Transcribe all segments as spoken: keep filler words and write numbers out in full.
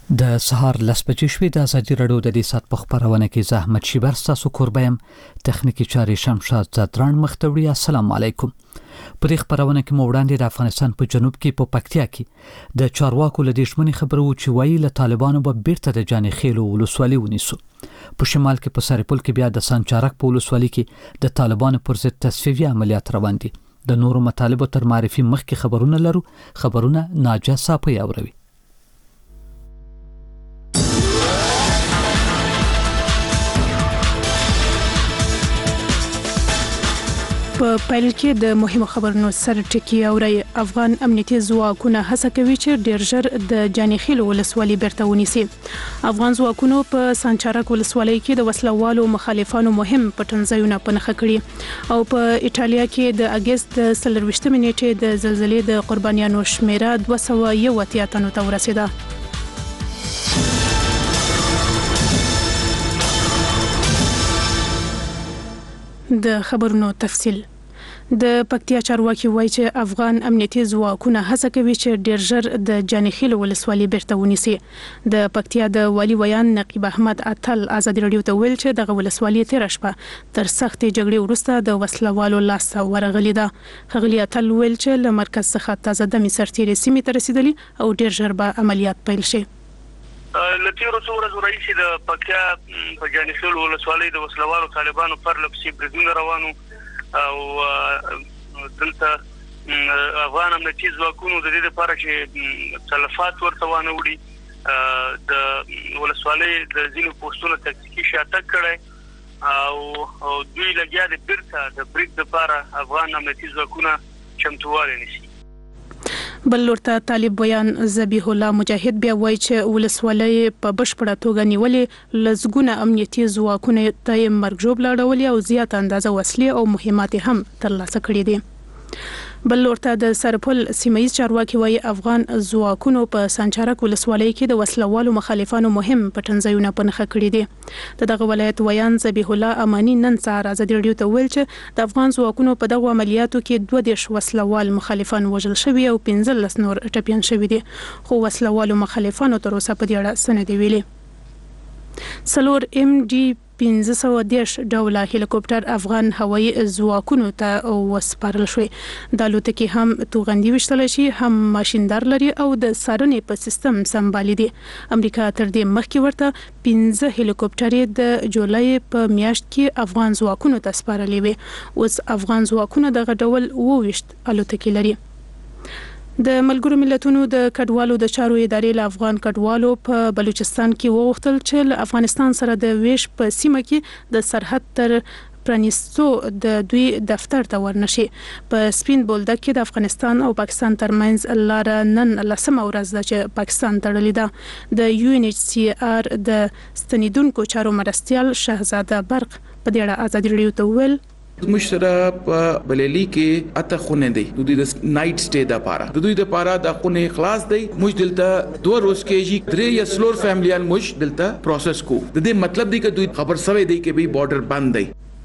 د سهار لس بجې شوې د ازادي راډیو د دې سات په خبرونه کې زحمت شیبر تاسو کوربم تخنیکی چاري شمشاد زدران مختوری. السلام علیکم. په دې خبرونه کې مو وړاندې د افغانستان په جنوب کې په پکتیا کې د چارواکو له دښمنۍ خبرو چې وایي له طالبانو به بیرته د جانې خېلو ولسوالۍ ونیسو. په شمال کې په سرپل کې بیا د سانچارک په ولسوالۍ کې د طالبانو پر ضد تصفیوي عملیات روان دي. د نورو مطالبو تر معرفي مخکې خبرونه لرو. خبرونه ناجا صاحب یاوروي. په پیل کې د مهمو خبرونو سر ټکی اوري. افغان امنیتي ځواکونه هڅه کوي چې ډیر ژر د جانیخیل ولسوالۍ بیرته ونیسي. افغان ځواکونو په سانچارک ولسوالۍ کې د وسلوالو مخالفانو مهم پټنځایونه پنهخه کړي او په ایټالیا کې د اگست څلرویشتمې نیټې د زلزلې د قربانیانو شمیره دوه سوه یو اتیا تنو ته ورسیده. د خبرونو تفصیل. د پکتیا چارواکي وایي چې افغان امنیتي ځواکونه هڅه کوي چې ډیر ژر د جانیخیل ولسوالۍ بیرته ونیسي. د پکتیا د والی ویان نقیب احمد اتل ازادي راډیو ته ویل چې د ولسوالۍ تیر شپه تر سختې جګړې وروسته د وسلوالو لاس ورغلې ده. خغلی اتل ویل چې له مرکز څخه تازه دمي سرتیري سیمې ته رسیدلي او ډیر ژر به عملیات پیل شي. لتیرو څو ورځې وروسته د پکتیا په جانیخیل ولسوالۍ د وسلوالو طالبانو پر لپسې بریدونه روانو او دلته افغان امنیتي ځواکونو د دې لپاره چې تلفات ورته وانه وړي د ولسوالۍ د ځینو پوسټونو تکتیکي شاتګ کړی او دوی لګیا دي بیرته د برید لپاره افغان امنیتي ځواکونه چمتووالی نیسي. بل لورته طالب بیان ذبیح الله مجاهد بیا وایي چې ولسوالۍ په بشپړه توګه نیولې لزګونه امنیتي ځواکونه ته مرګ ژوبله اړولې او زیاته اندازه وسلې او مهمات هم ترلاسه کړې دي. بل لورته د سرپل سیمایي چارواکي وایي افغان ځواکونو په سانچارک ولسوالۍ کې د وسلوالو مخالفانو مهم پټنځایونه پنهخه کړي دي. د دغه ولایت ویان ذبیح الله امانی نن سهار ازادي راډیو ته ویل چې د افغان ځواکونو په دغه عملیاتو کې دوه دیش وسلوال مخالفان وژل شوي او پنځلس نور ټپیان شوي دي، خو وسلوالو مخالفانو تر اوسه په دې اړه څه نه دي ویلي. څلور ام ډي پنځه سوه دېرش ډوله هلیکوپټر افغان هوایي ځواکونو ته وسپارل شوی. د الوتکې هم توغندي ویشتلی شي، هم ماشیندار لري او د څارنې په سیستم سمبالي دي. امریکا تر دې مخکې ورته پنځه هلیکوپټرې د جولای په میاشت کې افغان ځواکونو ته سپارلې وې. اوس افغان ځواکونه دغه ډول اووه ویشت الوتکې لري. د ملګرو ملتونو د کډوالو د چارو ادارې له افغان کډوالو په بلوچستان کې وغوښتل چې له افغانستان سره د ویش په سیمه کې د سرحد تر پرانیستو د دوی دفتر ته ورنشي. په سپین بولدک کې د افغانستان او پاکستان ترمنځ لاره نن لسمه ورځ ده چې پاکستان تړلې ده. د یو ان ایچ سی آر د ستنیدونکو چارو مرستیال شهزاده برق په دې اړه ازادي راډیو ته ویل موږ سره په بلېلی کې اته خونه دي د دوی د نایټ سټې د پاره د دوی د پاره د خونه خلاص دی. موږ دلته دوه روز کې درې یا سلور فیملیان موږ دلته پروسس کو. د دې مطلب دی چې دوی خبر سوي دی چې به بارډر بند دی.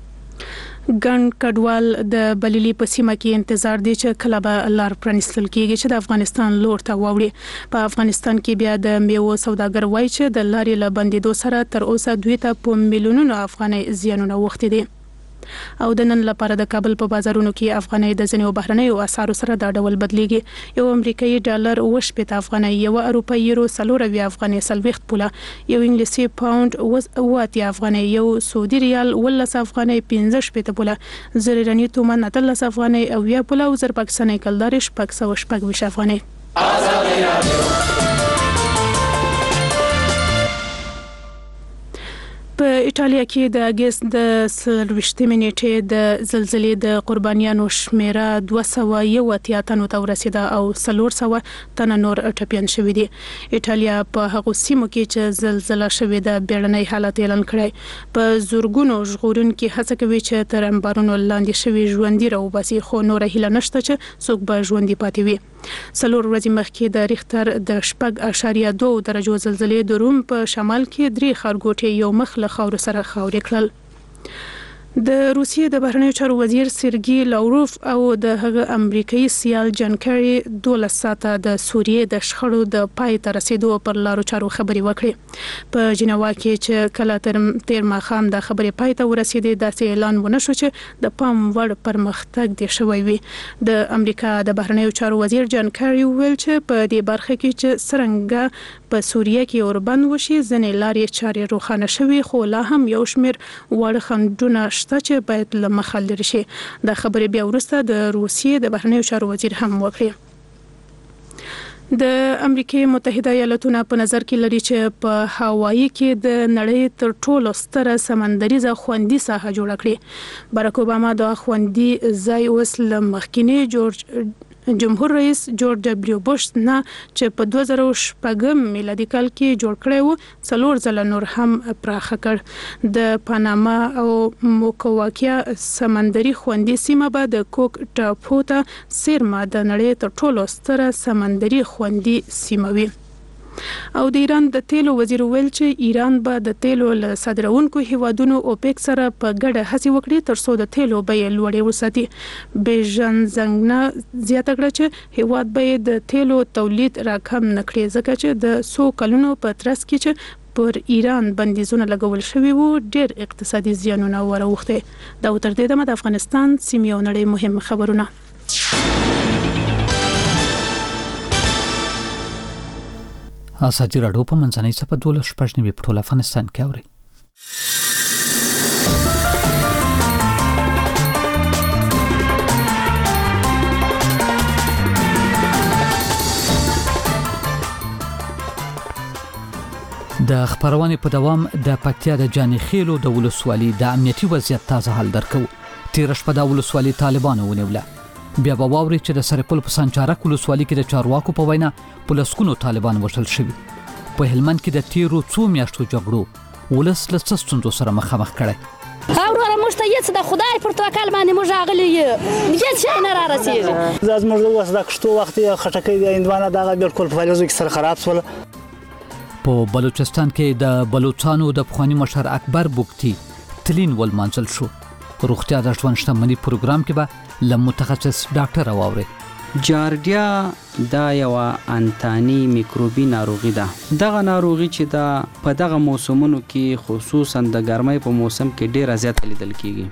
ګڼ کډوال د بلېلی په سیمه کې انتظار دي چې کله به لار پرانیستل کېږي چې د افغانستان لور ته واوړي. په افغانستان کې بیا د میوو سوداګر وایي چې د لارې له بندېدو سره تر اوسه دوی ته په میلیونونو افغانۍ زیانونه اوښتي دي. او د نن لپاره د کابل په بازارونو کې افغانۍ د ځینو بهرنیو اسعارو سره دا ډول بدلیږي. یو امریکایي ډالر اوه شپېته افغانۍ، یو اروپایي یورو څلور اویا افغانۍ څلوېښت پوله، یو انګلیسي پاونډ اوه اتیا افغانۍ، یو سعودي ریال اوولس افغانۍ پنځه شپېته پوله، زر ایراني تومان اتلس افغانۍ اویا پوله او زر پاکستاني کلدارې شپږ سوه شپږ ویشت افغانۍ. په ایټالیا کې د اگست د څلرویشتمې نیټې د زلزلې د قربانیانو شمیره دوه سوه یو اتیا تنو ته ورسیده او څلور سوه تنه نور ټپیان شوي دي. ایټالیا په هغو سیمو کې چې زلزله شوې ده بیړنی حالت اعلان کړی. په زورګونو ژغورونکي هڅه کوي چې تر انبارونو لاندې شوي ژوندي راوباسي، خو نوره هیله نشته چې څوک به ژوندي پاتې وي. څلور ورځې مخکې د ریختر د شپږ اشاریه دوه درجو زلزلې د روم په شمال کې درې ښارګوټي یو مخ له خاورو سره خاورې کړل. د روسیې د بهرنیو چارو وزیر سرګي لاوروف او د هغه امریکایي سیال جان کری دولس ساعته د سوریې د شخړو د پای ته رسیدو پر لارو چارو خبري وکړي. په جنیوا کې چې کله تر تیر ماخام د خبري پای ته ورسېدې داسې اعلان ونه شو چې د پام وړ پرمختګ دي شوی وي. د امریکا د بهرنیو چارو وزیر جان کری ویل چې په دې برخه کې چې څرنګه په سوریې کې اوربند وشي ځنې لارې چارې روښانه شوي خو لا هم یو شمېر وړ خنډونه شته چې باید له مخه لري شي. د خبرې بیا وروسته د روسیې د بهرنیو چارو وزیر هم وکړي. د امریکای متحده ایالاتونو په نظر کې لري چې په هوایي کې د نړۍ تر ټولو ستره سمندریزه خوندي ساحه جوړه کړې. باراک اوباما د خوندي ځای اوس له مخکینی جورج جمهور رئیس جورج دبلیو بوش نه چې په دوه زره شپږم میلادي کال کې جوړ کړی و څلور ځله نور هم پراخه کړ. د پاناما او موکواکیا سمندري خوندي سیمه به د کوک ټاپو ته څیرمه د نړۍ تر ټولو ستره سمندري خوندي سیمه وي. او د ایران د تیلو وزیر ویل چې ایران به د تیلو له صادرونکو هیوادونو اوپیک سره په ګډه هڅه وکړي ترڅو د تیلو بیې لوړې وساتي. بیژن زنګنا زیاته کړه چې هیواد به د تیلو تولید راکم نکړي ځکه چې د سو کلونو په ترڅ کې چې پر ایران بندیزونه لګول شوی وو ډېر اقتصادي زیانونه وروخته. دا تر دې د افغانستان سیمې او نړۍ مهم خبرونه. ازادي راډیو په منځنۍ صفحه دولس شپږ نیمې په ټول افغانستان کې اوري. د خبرونې په دوام د پکتیا د جانخیلو د ولسوالۍ د امنیتي وضعیت تازه حال درکو. تیر شپه د ولسوالۍ طالبانو ونیوله. بیا به واوري چې د سرپل په سنچارک ولسوالۍ کې د چارواکو په وینا پولیسکونو طالبان وژل شوي. په هلمند کې د تیرو څو میاشتو جګړو ولس له څه ستونزو سره مخامخ کړي. اوراره موږ ته یڅ د خدای پر توکل باندې موږ غلي یې چې نه را رسیږي. زاز موږ اوس د کشتو وخت خټکې د اندوانه دغه بالکل په فلزو کې سره خراب شول. په بلوچستان کې د بلوچستانو د پخوانی مشر اکبر بوکتی تلین ول منزل شو. روغتیا د ژوند شتمنۍ پروګرام کې به له متخصص ډاکټر راووري. جاردیا دا یو انتاني میکروبي ناروغي ده. دغه ناروغي چې دا په دغه موسمونو کې خصوصا د ګرمۍ په موسم کې ډېر زیات لیدل کیږي.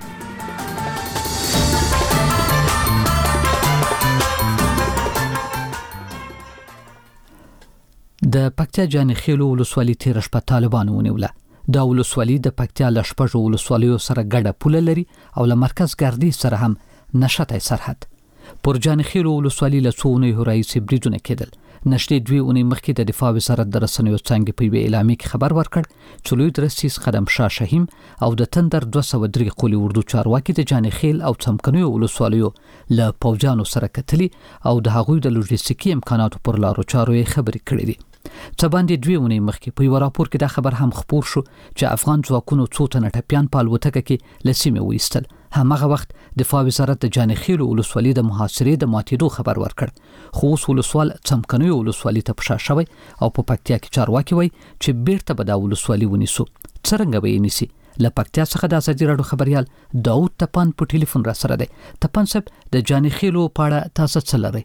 د پکتیا جانخیلو ولسوالۍ تیر شپه طالبانو ونیوله. دا ولسوالۍ د پکتیا له شپږو ولسوالیو سره ګډه پوله لري او له مرکز ګردی سره هم نښتې سرحد. پر جانخیلو ولسوالۍ له څو اونیو راهیسې بریدونه کېدل. نشټې دوی اونۍ مخکې د دفاع وزارت د رسنیو څانګې په یوې اعلامیه کې خبر ورکړ چې لوی درسیز قدم شاه شهیم او د تندر دوه سوه درې قولي اردو چارواکي د جانخیل او څمکنیو ولسوالیو له پوځیانو سره کتلي او د هغوی د لوجستیکي امکاناتو پر لارو چارو یې خبرې کړې دي. څه باندې دوی اونۍ مخکې په یو راپور کې دا خبر هم خپور شو چې افغان ځواکونو څو تنه ټپیان په الوتکه کې له سیمې وایستل. همغه وخت دفاع وزارت د جانخیلو ولسوالۍ د محاصرې د ماتېدو خبر ورکړ. خو اوس ولسوال څمکنیو ولسوالۍ ته پشا شوی او په پکتیا کې چارواکي وایي چې بیرته به دا ولسوالۍ ونیسو. څرنګه به یې نیسي؟ له پکتیا څخه د ازادي راډیو خبريال داود تپان په ټلیفون را سره دی. تپان صاحب د جانخیلو په اړه تاسو څه لرئ؟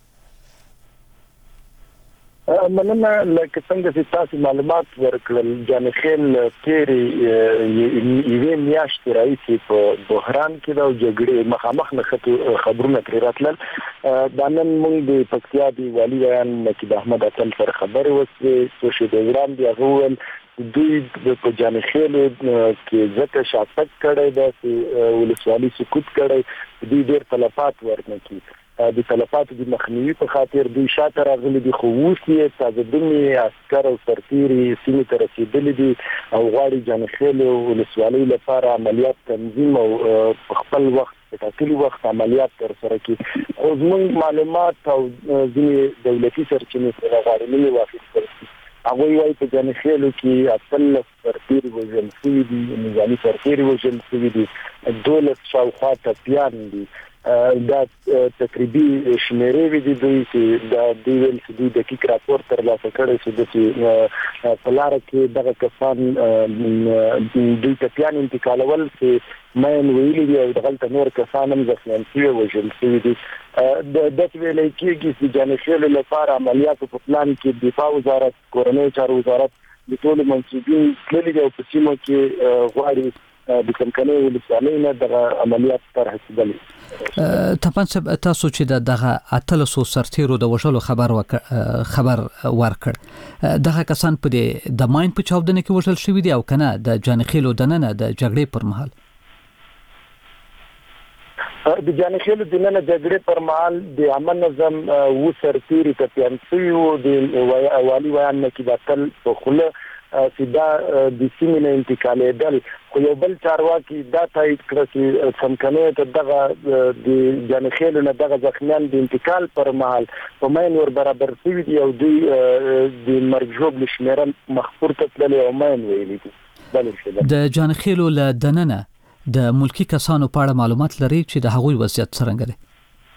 مننه. لکه څنګه چې تاسو معلومات ورکړل جانخیل تیرې یوې میاشتې راهیسې په بحران کې د جګړې مخامخ نه خبرونه ترې راتلل. دا نن موږ د پکتیا د والي بیان نقیب احمد اتل سره خبرې وشوې څو شېبې وړاندې هغه وویل دوی په جانخیل کې ځکه شاتګ کړی داسې ولسوالي سقوط کړی دوی ډېر تلفات ورنکړي. د تلفاتو د مخنیوي په خاطر دوی شاته راغلي دي خو اوس یې تازه دمې عسکر او سرتیري سیمې ته رسېدلي دي او غواړي جانخیل ولسوالۍ لپاره عملیات تنظیم او په خپل وخت په ټاکلي وخت عملیات ترسره کړي. خو زموږ معلومات او ځینې دولتي سرچینې سره غواړي نه واخیستل شي. هغوی وایي په جانخیلو کې اتلس سرتیري وژل شوي دي، نظامي سرتیري وژل شوي دي، دولس شاوخوا ټپیان دي. دا تقریبي شمیرې وي دي دوی چې دا دوی ویل چې دوی دقیق راپور ترلاسه کړی چې په لاره کې دغه کسان دوی ټپیان انتقالول چې مین ویلي دي او دغلته نور کسان هم زخمیان شوي وژل شوي دي. د داسې ویلی کېږي چې جانشینو لپاره عملیاتو په پلان کې دفاع وزارت، کورنیو چارو وزارت د ټولو منصوبین تللي دي او په سیمو کې غواړي د څمکنیو ولسوالۍ نه دغه عملیات طرح کړي. طبعا تاسو چې دغه اتلسو سرتیرو د وژلو خبر خبر ورکړ، دغه کسان په دې د ماین په چاودنه کې وژل شوي دي او کنه د جانخیلو دننه د جګړې پر مهال؟ د جانخیلو دننه جګړې پر مهال د عامه نظم و سرتیري ټپیان شوي وو. د والي ویان نه کې د اتل په خوله چې دا د سیمې نه انتقالېدل، خو یو بل چارواکي دا تایید کړه چې څمکنیو ته دغه د جانخیلو نه دغه زخمیان د انتقال پر مهال په مین ور برابر شوي دي او دوی د مرګ ژوبلې شمېره مخ پورته تللي او مین ویلي دي. د جانخیلو له دننه د ملکی کسانو په اړه معلومات لري چې د هغوی وضعیت څرنګه دی؟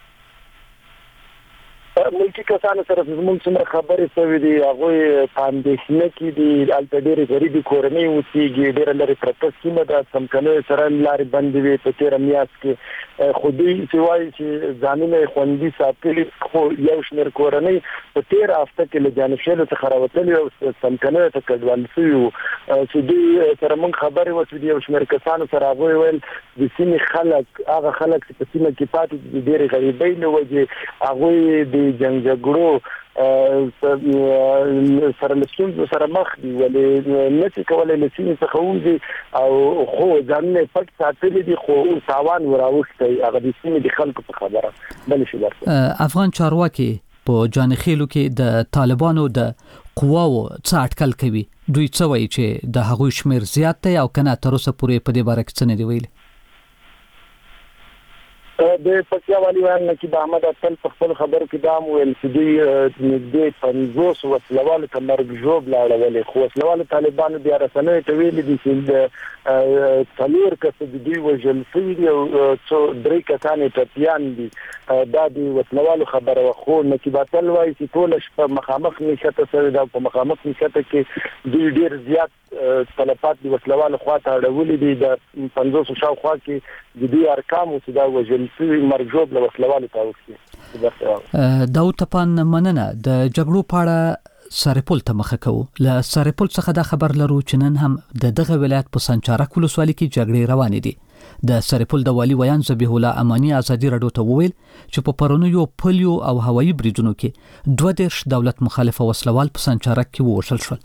ملکی کسانو سره زموږ څومره خبرې شوې دي هغوی په اندېښنه کې دي. هلته ډېرې غریبې کورنۍ اوسېږي، ډېره لرې پرته سیمه ده، څمکنیو سره لارې بندې وې په تېره میاشت کې، خو دوی چې وایي چې ځانونه یې خوندي ساتلي، خو یو شمېر کورنۍ په تېره هفته کې له جانشیلو څخه راوتلي او څمکنیو ته کډوال شوي وو. چې دوی سره موږ خبرې وشوې دي، یو شمېر کسانو سره هغوی ویل د سیمې خلک، هغه خلک چې په سیمه کې پاتې دي د ډېرې غریبۍ له وجې هغوی د جنګ جګړو سره له ستونزو سره مخ دي، ولې نشي کولی له سیمې څخه ووځي او خو ځانونه یې پټ ساتلي دي، خو تاوان وراوښتی هغه د سیمې د خلکو په خبره. بلې شي درته افغان چارواکي په جانخیلو کې د طالبانو د قواو څه اټکل کوي؟ دوی څه وایي چې د هغوی شمېر زیات دی او کنه تر اوسه پورې په دې باره کې څه نه دي ویلي؟ د پکتیا والي ویان نه کې د احمد اتل په خپل خبرو کې دا هم ویل چې دوی نږدې پنځوس وسلوالو ته مرګ ژوبله اړولې، خو وسلوالو طالبانو بیا رسنیو ته ویلي دي چې د څلور کسه د دوی وژل شوي دي او څو درې کسان یې ټپیان دي. دا د وسلوالو خبره وه، خو نقیب اتل وایي چې ټوله شپه مخامخ نښته شوې ده او په مخامخ نښته کې دوی ډېر زیات تلفات د وسلوالو خواته اړولي دي. د پنځوسو شاوخوا کې د دوی ارقام و چې دا وژل شوي مرګ ژوبله وسلوالو ته اوښتي. داود تپان مننه. د جګړو په اړه سرپل ته مخه کوو. له سرپل څخه دا خبر لرو چې نن هم د دغه ولایت په سنچارک ولسوالۍ کې جګړې روانې دي. د سرپل د والي ویان ذبیح الله امانی ازادي راډیو ته وویل چې په پرونیو پلیو او هوایي بریدونو کې دوه دېرش دولت مخالف وسلوال په سنچارک کې ووژل شول.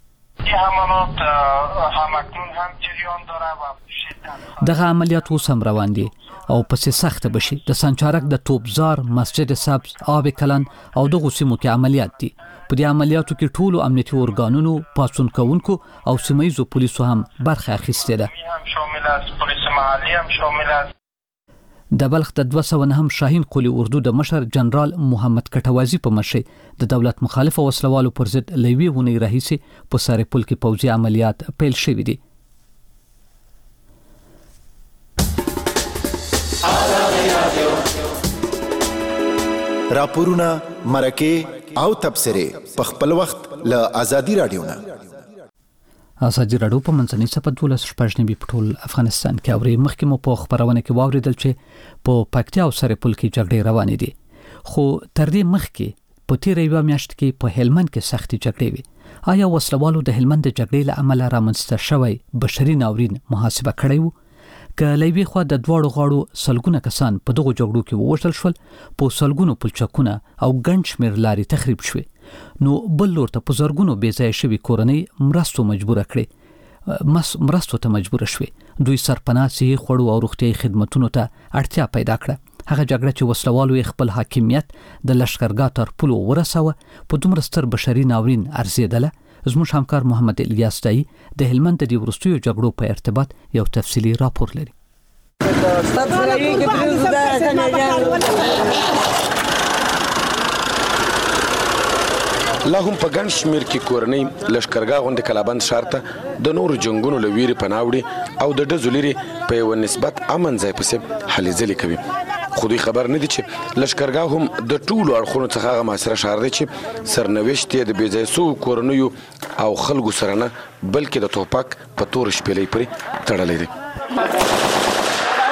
دغه عملیات اوس هم روان دي او پسې سخت بشي. د سنچارک د توپزار، مسجد سبز، آب کلن او دغه سیمو کې عملیات دي. په دې عملیاتو کې ټولو امنیتي ارګانونو، پاڅون کوونکو او سیمایي پولیسو هم برخه اخیستې ده. د بلخ د دوه سوه نهم شاهین قولي اردو د مشر جنرال محمد کټوازی په مشرۍ د دولت مخالف وسلوالو پر ضد له یوې اونۍ راهیسې په سرپل کې پوځي عملیات پیل شوي دي. راپورونه، مرکې او تبصرې په خپل وخت له ازادي راډیو نه. ازادي راډیو په منځنۍ صفحه دولس شپږ نوي په ټول افغانستان کې اوري. مخکې مو په خبرونه کې واوریدل چې په پکتیا او سرپل کې جګړې روانې دي، خو تر دې مخکې په تیره یوه میاشت کې په هلمند کې سختې جګړې وې. آیا وسلوالو د هلمند د جګړې له امله رامنځته شوی بشري ناورین محاسبه کړی وو؟ که له یوې خوا د دواړو غاړو سلګونه کسان په دغو جګړو کې ووژل شول، په سلګونو پلچکونه او ګڼ شمېر لارې تخریب شوې، نو بل لور ته په زرګونو بې ځایه شوي کورنۍ مرستو مجبوره کړې مرستو ته مجبوره شوې. دوی سرپناه، صحي خوړو او روغتیایي خدمتونو ته اړتیا پیدا کړه. هغه جګړه چې وسلوالو یې خپل حاکمیت د لښکرګاه تر پولو ورسوه په دومره ستر بشري ناورین ارزېدله. زموږ همکار محمد الیاس دایی د هلمند د دې وروستیو جګړو په ارتباط یو تفصیلي راپور لري. لا هم په ګڼ شمېر کې کورنۍ لښکرګاه غوندې کلابند ښار ته د نورو جنګونو له ویرې پناه وړي او د ډزو لرې په یوه نسبت امن ځای پسې هلې ځلې کوي. خو دوی خبر نه دي چې لښکرګاه هم د ټولو اړخونو څخه هغه معاصره ښار دی چې سرنوشت یې د بې ځای سوو کورنیو او خلکو سره نه بلکې د توپک په تور شپېلۍ پورې تړلی دی.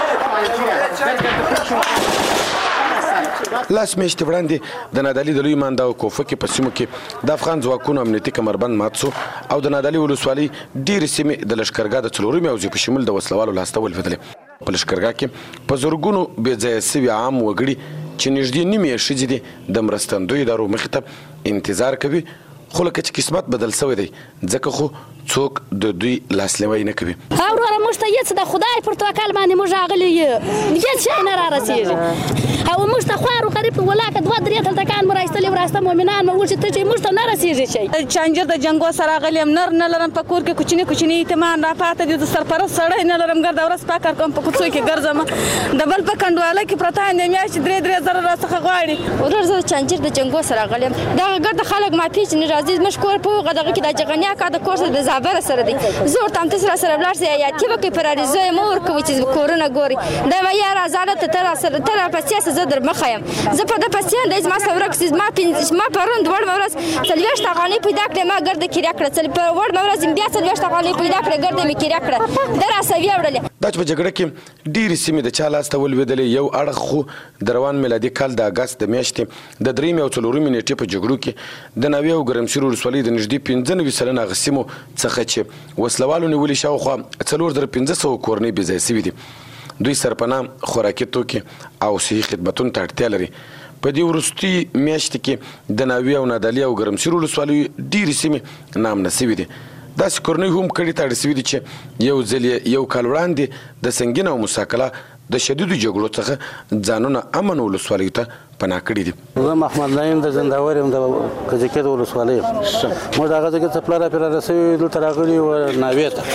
لاس میاشتې وړاندې د نادعلي د لوی مانده او کوفه کې په سیمو کې د افغان ځواکونو امنیتي کمربند مات سو او د نادعلي ولسوالۍ ډېرې سیمې د لښکرګاه د څلورمې حوزې په شمول د وسلوالو لاسته ولوېدلې. په لښکرګاه کې په زرګونو بې ځایه سوي عام وګړي چې نږدې نیمې ښځې دي د مرستندویو ادارو مخې ته انتظار کوي، خو لکه چې قسمت بدل شوی دی ځکه خو څوک د دوی لاسلیوی نه کوي. وروره موږ ته هېڅ د خدای پر توکل باندې موږ راغلي یو هېڅ شی نه رارسېږي او موږ ته خوارو قریب ولاکه دوه درې تلتکان مو رایستلي وراسته مؤمنان مو وچې ته چې موږ ته نه رسېږي شی. چانجر د جنګو سره راغلی یم، نر نه لرم په کور کې کوچني کوچني یتیمان راپاته دي، د سرپرست سړی نه لرم، ګرده ورځ پا کار کوم په کوڅو کې ګرځم، د بل په کنډواله کې پرته یم د میاشتې درې درې زره راڅخه غواړي. ورور زه د چانجر د جنګو سره راغلی یم، دغه ګرده خلک ما پېژني راځي زموږ کور په هغه دغه کې د جغنیا کا د کور د زابره سره دی، زه ورته همداسې راسره ولاړ سئ حیاتي وکړئ په راریزو یې مه ورکوئ چې کورونه ګورئ. دا به یا راځه ته ته راسره ته راپسې سه زه در مخه یم، زه په ده پسې یم دی زما سره ورک سي. ما پرون وړمه ورځ څلوېښت افغانۍ پیدا کړې، ما ګرده کریا کړه، وړمه ورځ مې بیا څلوېښت افغانۍ پیدا کړې، ګرده مې کریا کړه، ده راسه ویوړلې. دا چې په جګړه کې ډېرې سیمې د چا لاسته ولوېدلې، یو اړخ خو د روان میلادي کال د اګست د میاشتې د درېیمې او څلورمې نیټې په جګړو کې د ناوې او ګرمسیر ولسوالۍ د نږدې پنځه نوي سلنه هغه سیمو څخه چې وسلوالو نیولې شاوخوا څلور زره پنځه سوه کورنۍ بې ځایه سوي دي. دوی سرپناه خوراکي توکي او صحي خدمتونو ته اړتیا لري. په دې وروستي میاشتې کې د ناوې او نادعلي او ګرمسیر ولسوالیو ډېرې سیمې ناامنه سوي دي. داسې کورنۍ هم کډې ته اړ سوي دي چې یو ځل یې یو کال وړاندې د سنګین او مساکله د شدیدو جګړو څخه ځانونه امن ولسوالیو ته پناه کړي دي. زه محمد نعیم د زنداور یم د کجکي د ولسوالۍ یم. موږ د هغه ځای کې څه پلاره پلاره رسوي دلته راغلي وو ناوې ته،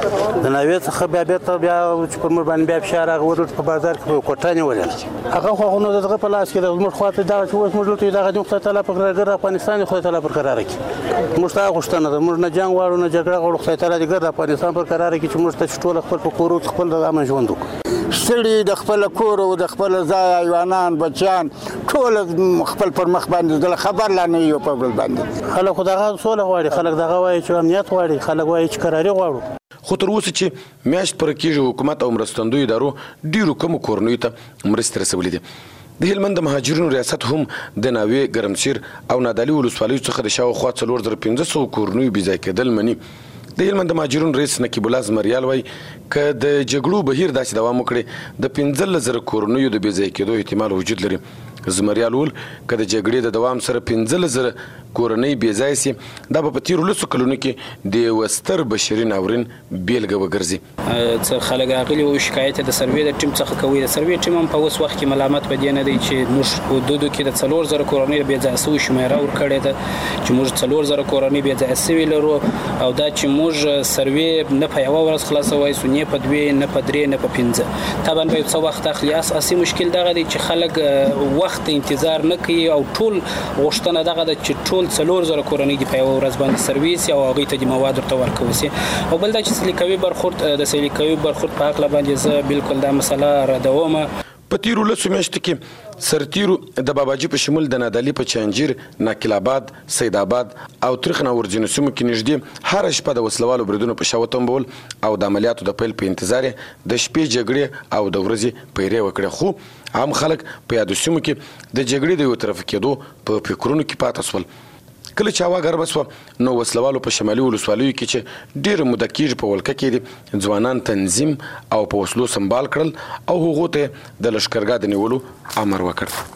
د ناوې څخه بیا بېرته بیا چې پر موږ باندې بیا فشار راغی ودلته په بازار کې په کوټه نیولې هغه خو نو د دغه په لاس کې د زموږ خوا ته دغه چې اوس موږ دلته دغه دین خدای تعالی په ګرد افغانستان خدای تعالی پر قرار کړي. موږ ته غوښتنه ده، موږ نه جنګ غواړو نه جګړه غواړو، خدای تعالی د ګرد افغانستان پر قرار کړي چې موږ ته ټول خپل په کورو خپل د امن ژوند وکړو. ستړي د خپل کور او د خپل ځای حیوانان بچیان ټول خپل پر مخ باندې د خبر لا نه یو په بل باندې. خلک دغه سوله غواړي، خلک دغه وایي چې امنیت غواړي، خلک وایي چې قراري غواړو. خو تر اوسه چې میاشت پر کېږي حکومت او مرستندویو ادارو ډېرو کمو کورنیو ته مرستې رسولې دي. د هلمند د مهاجرینو ریاست هم د ناوې ګرمسیر او نادعلي ولسوالیو څخه د شاوخوا څلور زره پنځه سوه کورنیو بې ځای کېدل مني. د هلمند د مهاجرینو رئیس نقیب الله زمریال وایي که د جګړو بهیر داسې دوام وکړي د پنځلس زره کورنیو د بې ځای کېدو احتمال وجود لري. زمریال وویل که د جګړې د دوام سره پنځلس زره کورنۍ بې ځایه سي دا به په تېرو لسو کلونو کې د یوه ستر بشري ناورین بیلګه وګرځي. څه خلک راغلي وو شکایت د سروې د ټیم څخه کوي. د سروې ټیم هم په اوس وخت کې ملامت په دې نه دی چې موږ په حدودو کې د څلور زره کورنۍ بې ځایه سوي شمېره ورکړې ده چې موږ څلور زره کورنۍ بې ځایه سوي لرو او دا چې موږ سروې نه په یوه ورځ خلاصوای سو، نه په دوې نه په درې نه په پنځه. طبعا به یو څه وخت اخلي. اساسي مشکل دغه دی چې خلک وخت انتظار نه کوي او ټول غوښتنه دغه ده چې ټول څلور زره کورنۍ دي په یوه ورځ باندې سرویس او هغوی ته د مواد ورته ورکول سي. او بل دا چې سلیقوي برخورد د سلیقوي برخورد په هکله باندې زه بالکل دا مسله ردوم. په تیرو لسو میاشتو کې سرتیرو د باباجي په شمول د نادعلي په چانجیر، ناکل آباد، سید آباد او ترخ ناورځینو سیمو کې نږدې هره شپه د وسلوالو بریدونو په شا وتمبول او د عملیاتو د پیل په انتظار د شپې جګړې او د ورځې پیرې وکړې. خو عام خلک په یادو سیمو کې د جګړې د یو طرف کېدو په فکرونو کې پاته شول. کله چې هوا ګرمه شوه نو وسلوالو په شمالي ولسوالیو کې چې ډېره موده کېږي په ولکه کې دي ځوانان تنظیم او په وسلو سنبال کړل او هغو ته د لښکرګاه د نیولو امر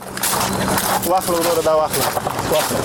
وکړ. واخله وروره دا واخله واخله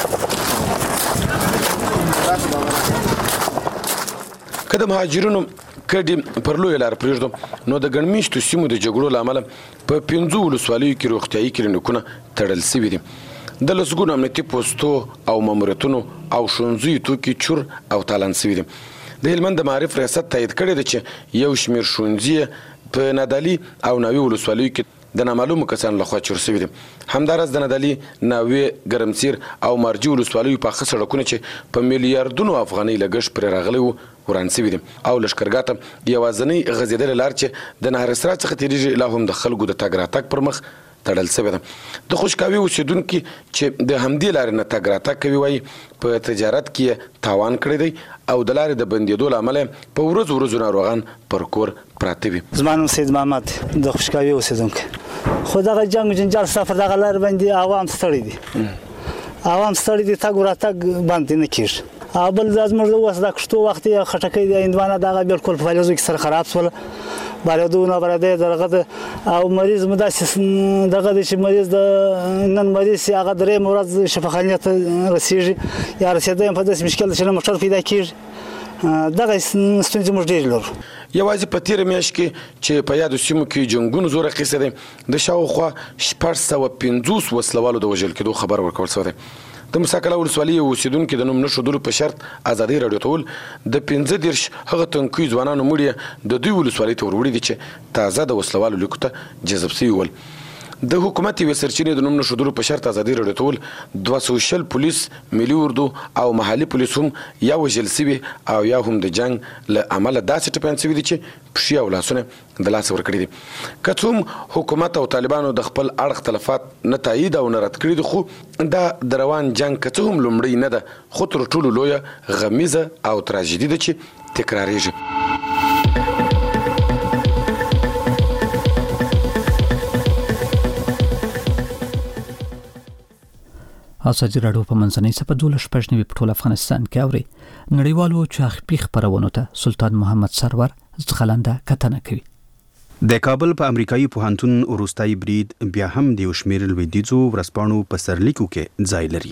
که د مهاجرینو کډې پر لویه لار پرېږدو نو د ګڼ میشتو سیمو د جګړو له امله په پنځو ولسوالیو کې روغتیایي کلینیکونه تړل سوي دي. د لسګونو امنیتي پوستو او ماموریتونو او ښوونځیو توکي چور او تالان سوي دي. د هلمند د معارف ریاست تایید کړی ده چې یو شمېر ښوونځي په نادعلي او ناوې ولسوالیو کې د نامعلومو کسانو لخوا چور سوي دي. همداراز د نادعلي، ناوې، ګرمسیر او مارجې ولسوالیو پاخه سړکونه چې په میلیاردونو افغانۍ لګښت پرې راغلی وو وران سوي دي او لښکرګاه ته یوازینۍ غځېدلې لار چې د نهر اسرار څخه تېرېږي لا هم د خلکو د تګ راتګ پر مخ تړل شوی ده د خوشکاوي اوسیدونکو چې د همدې لارې نه تګ راتګ کوي وایي په تجارت کې تاوان کړی دی او د لارې د بندېدو له امله په ورځ ورځو ناروغان پر کور پراته وي. زما نوم سید محمد د خوشکاوي اوسیدونکی. خو دغه جنګ جنجال سفر دغه لار باندې عوام ستړي دي عوام ستړي دي تګ راتګ باندې نه کېږي. بل زموږ د اوس د کښتو وخت یې خټکۍ د هندوانه دغه بالکل په فعالیتو کې سره خراب شول بارېدونه برېدې درغه او مریض مو داسې دغه د چې مریض د نن مریض هغه درې ورځ شفاخانې ته رسېږي یا رسېدل په داسې مشکل چې موټر پیدا کېږي دغه ستونزې موږ ډېرې لرو. یوازې په تېره میاشت کې چې په یادو سیمو کې جنګونو زور اخیستی دی د شاوخوا شپږ سوه پنځوس وسلوالو د وژل کېدو خبر ورکول شوی دی. د موسی ولسوالۍ اوسیدونکو د نوم نه ښودلو په شرط ازادي راډیو ته وویل د پنځه دېرش هغه تنکیو ځوانانو مړي د دوی ولسوالۍ ته وروړي دي چې تازه د وسلوالو لیکو ته جذب شوي ول. د حکومت یوې سرچینې د نوم نه ښودلو په شرط ازادي راډیو ته وویل دوه سوه شل پولیس ملي اردو او محلي پولیس هم یا وژل شوي او یا هم د جنګ له امله داسې ټپیان شوي دي چې پښې او لاسونه د لاسه ورکړي دي. که څه هم حکومت او طالبانو د خپل اړخ تلفات نه تایید او نه رد کړي دي خو دا د روان جنګ که څه هم لومړی نه ده خو تر ټولو لویه غمیزه او تراژیدي ده چې تکراریږي. ازادي راډیو په منځنۍ سپه دولس شپږ نوي په ټول افغانستان کې اوري نړیوالو چاخپي خبرونو ته سلطان محمد سرور ځغلنده کتنه کوي. د کابل په امریکایي پوهنتون وروستای برید بیا هم د یو شمېر لویدیځو ورځپاڼو په سرلیکو کې ځای لري.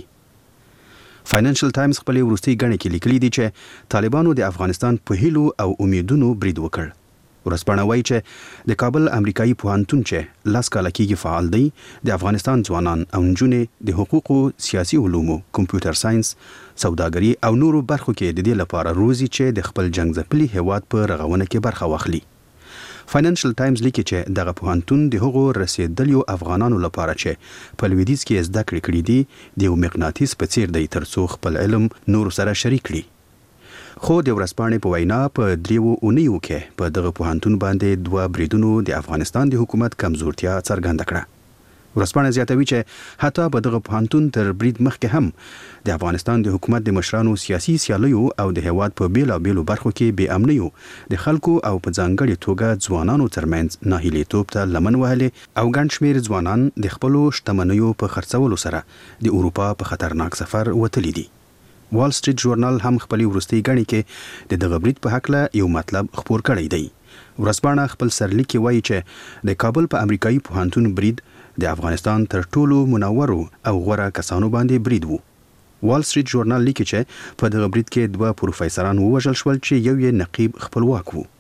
فاینانشل ټایمز خپلې وروستۍ ګڼې کې لیکلي دي چې طالبانو د افغانستان په هیلو او امیدونو برید وکړ. ورځپاڼه وایي چې د کابل امریکایي پوهنتون چې لاس کاله کېږي فعال دی د افغانستان ځوانان او نجونې د حقوقو سیاسي علومو کمپیوټر ساينس سوداګري او نورو برخو کې د دې لپاره روزي چې د خپل جنگ ځپلي هیواد په رغونه کې برخه واخلي. فاینانشل ټایمز لیکي چې دغه پوهنتون د هغو رسیدلیو افغانانو لپاره چې په لویدیځ کې زده کړې کړې دي د یو مقناطیس په څیر دی ترڅو خپل علم نورو سره شریک کړي. خو د ورځپاڼې په وینا په دریو اونیو کې په دغه پوهنتون باندې دوه بریدونو د افغانستان د حکومت کمزورتیا څرګنده کړه. ورځپاڼه زیاتوي چې حتی په دغه پوهنتون تر برید مخکې هم د افغانستان د حکومت د مشرانو سیاسي سیالیو او د هیواد په بیلابیلو برخو کې بې امنیو د خلکو او په ځانګړې توګه ځوانانو ترمنځ ناهیلیتوب ته لمن وهلې او ګڼ شمېر ځوانان د خپلو شتمنیو په خرڅولو سره د اروپا په خطرناک سفر وتلي دي. وال سټریټ ژورنال هم خپلې وروستۍ ګڼې کې د دغه برید په هکله یو مطلب خپور کړی دی. ورځپاڼه خپل سرلیک کې وایي چې د کابل په امریکایي پوهنتون برید د افغانستان تر ټولو منورو او غوره کسانو باندې برید وو. وال سټریټ ژورنال لیکي چې په دغه برید کې دوه پروفیسوران ووژل شول چې یو یې نقیب خپلواک وو.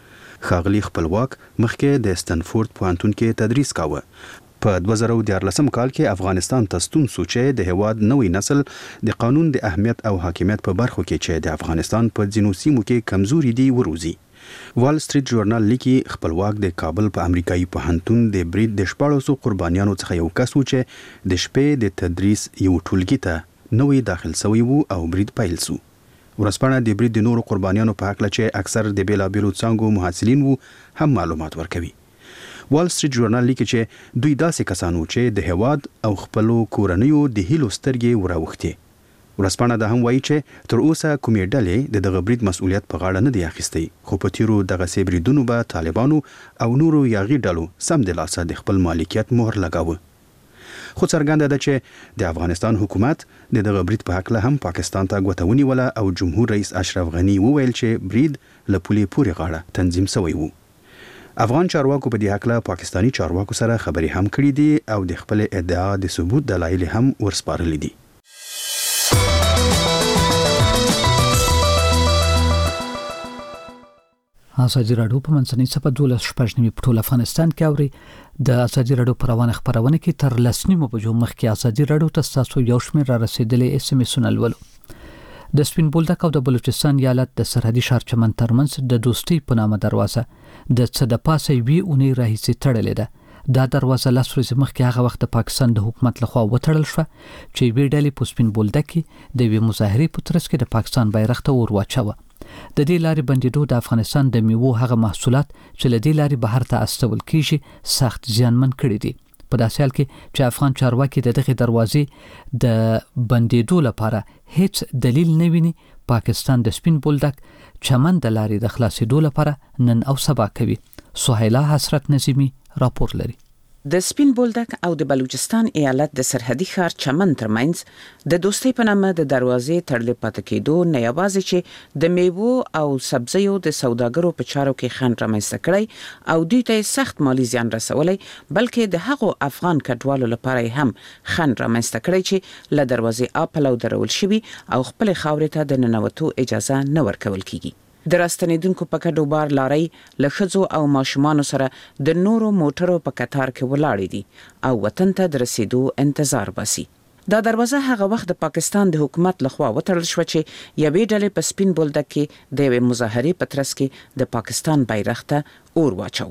ښاغلي خپلواک مخکې د استنفورد پوهنتون کې تدریس کاوه. په دوه زره دیارلسم کال کې افغانستان ته ستون شو چې د هیواد نوې نسل د قانون د اهمیت او حاکمیت په برخو کې چې د افغانستان په ځینو سیمو کې کمزوري دي وروزي. وال سټریټ ژورنال لیکي خپلواک د کابل په امریکایي پوهنتون د برید د شپاړسو قربانیانو څخه یو کس و چې د شپې د تدریس یو ټولګي ته نوې داخل شوی وو او برید پیل شو. ورځپاڼه د برید د نورو قربانیانو په هکله چې اکثر د بیلابیلو څانګو محصلین وو هم معلومات ورکوي. وال سټریټ ژورنال لیکي چې دوی داسې کسانو چې د هیواد او خپلو کورنیو د هیلو سترګې وراوښتې. ورځپاڼه دا هم وایي چې تر اوسه کومې ډلې د دغه برید مسؤلیت په غاړه نه دی اخیستی خو په تیرو دغسې بریدونو به طالبانو او نورو یاغي ډلو سم د لاسه د خپل مالکیت مهر لګاوه. خو څرګنده ده چې د افغانستان حکومت د دغه برید په هکله هم پاکستان ته ګوته ونیوله او جمهور رئیس اشرف غني وویل چې برید له پولې پورې غاړه تنظیم شوی و. افغان چارواکو په دې هکله پاکستانی چارواکو سره خبرې هم کړې دي او د خپل ادعا د ثبوت دلایل هم ورسپارلي دي. ازادي راډیو په منځنۍ سپه دولس شپږ نوي په ټول افغانستان کې اوري د ازادي راډیو پروانه خبرونه کې تر لسنیمو بجو مخکې ازادي راډیو ته تاسو یو شمېر را رسیدلې اس ام اس ولولو. د سپین بولدک او د بلوچستان ایالت د سرحدي ښار چمن ترمنځ د دوستۍ په نامه دروازه د څه د پاسه وی اونۍ راهیسې تړلې ده. دا دروازه لس ورځې مخکې هغه وخت د پاکستان د حکومت لخوا وتړل شوه چې یوې ډلې په سپین بولدک کې د یوې مظاهرې په ترڅ کې د پاکستان بیرغ ته اور واچوه. د دې لارې بندېدو د افغانستان د میوو هغه محصولات چې له دې لارې بهر ته استول کیږي سخت زیانمن کړي دي. په داسې حال کې چې افغان چارواکي د دغه دروازې د بندیدو لپاره هیڅ دلیل نه ویني، پاکستان د سپین بولدک چمن د لارې د خلاصېدو لپاره نن او سبا کوي. سهیلا حسرت نظیمی راپور لري. د سپین بولدک او د بلوچستان ایالت د سرحدي ښار چمن ترمنځ د دوستۍ په نامه د دروازې تړلې پاتې کېدو نه یوازې چې د میوو او سبزیو د سوداګرو په چارو کې خنډ رامنځته کړی او دوی ته سخت مالی زیان رسولی، بلکې د هغو افغان کډوالو لپاره هم خنډ رامنځته کړی چې له دروازې اپلو درول شوي او خپل خاورې ته د ننوتو اجازه نه ورکول کیږي. د راستنیدونکو په کډو بار لارۍ له ښځو او ماشومانو سره د نورو موټرو په کتار کې ولاړې دي او وطن ته د رسیدو انتظار باسي. دا دروازه هغه وخت د پاکستان د حکومت لخوا وتړل شو چې یوې ډلې په سپین بولدک کې د یوې مظاهرې په ترڅ کې د پاکستان بیرغ ته اور واچو.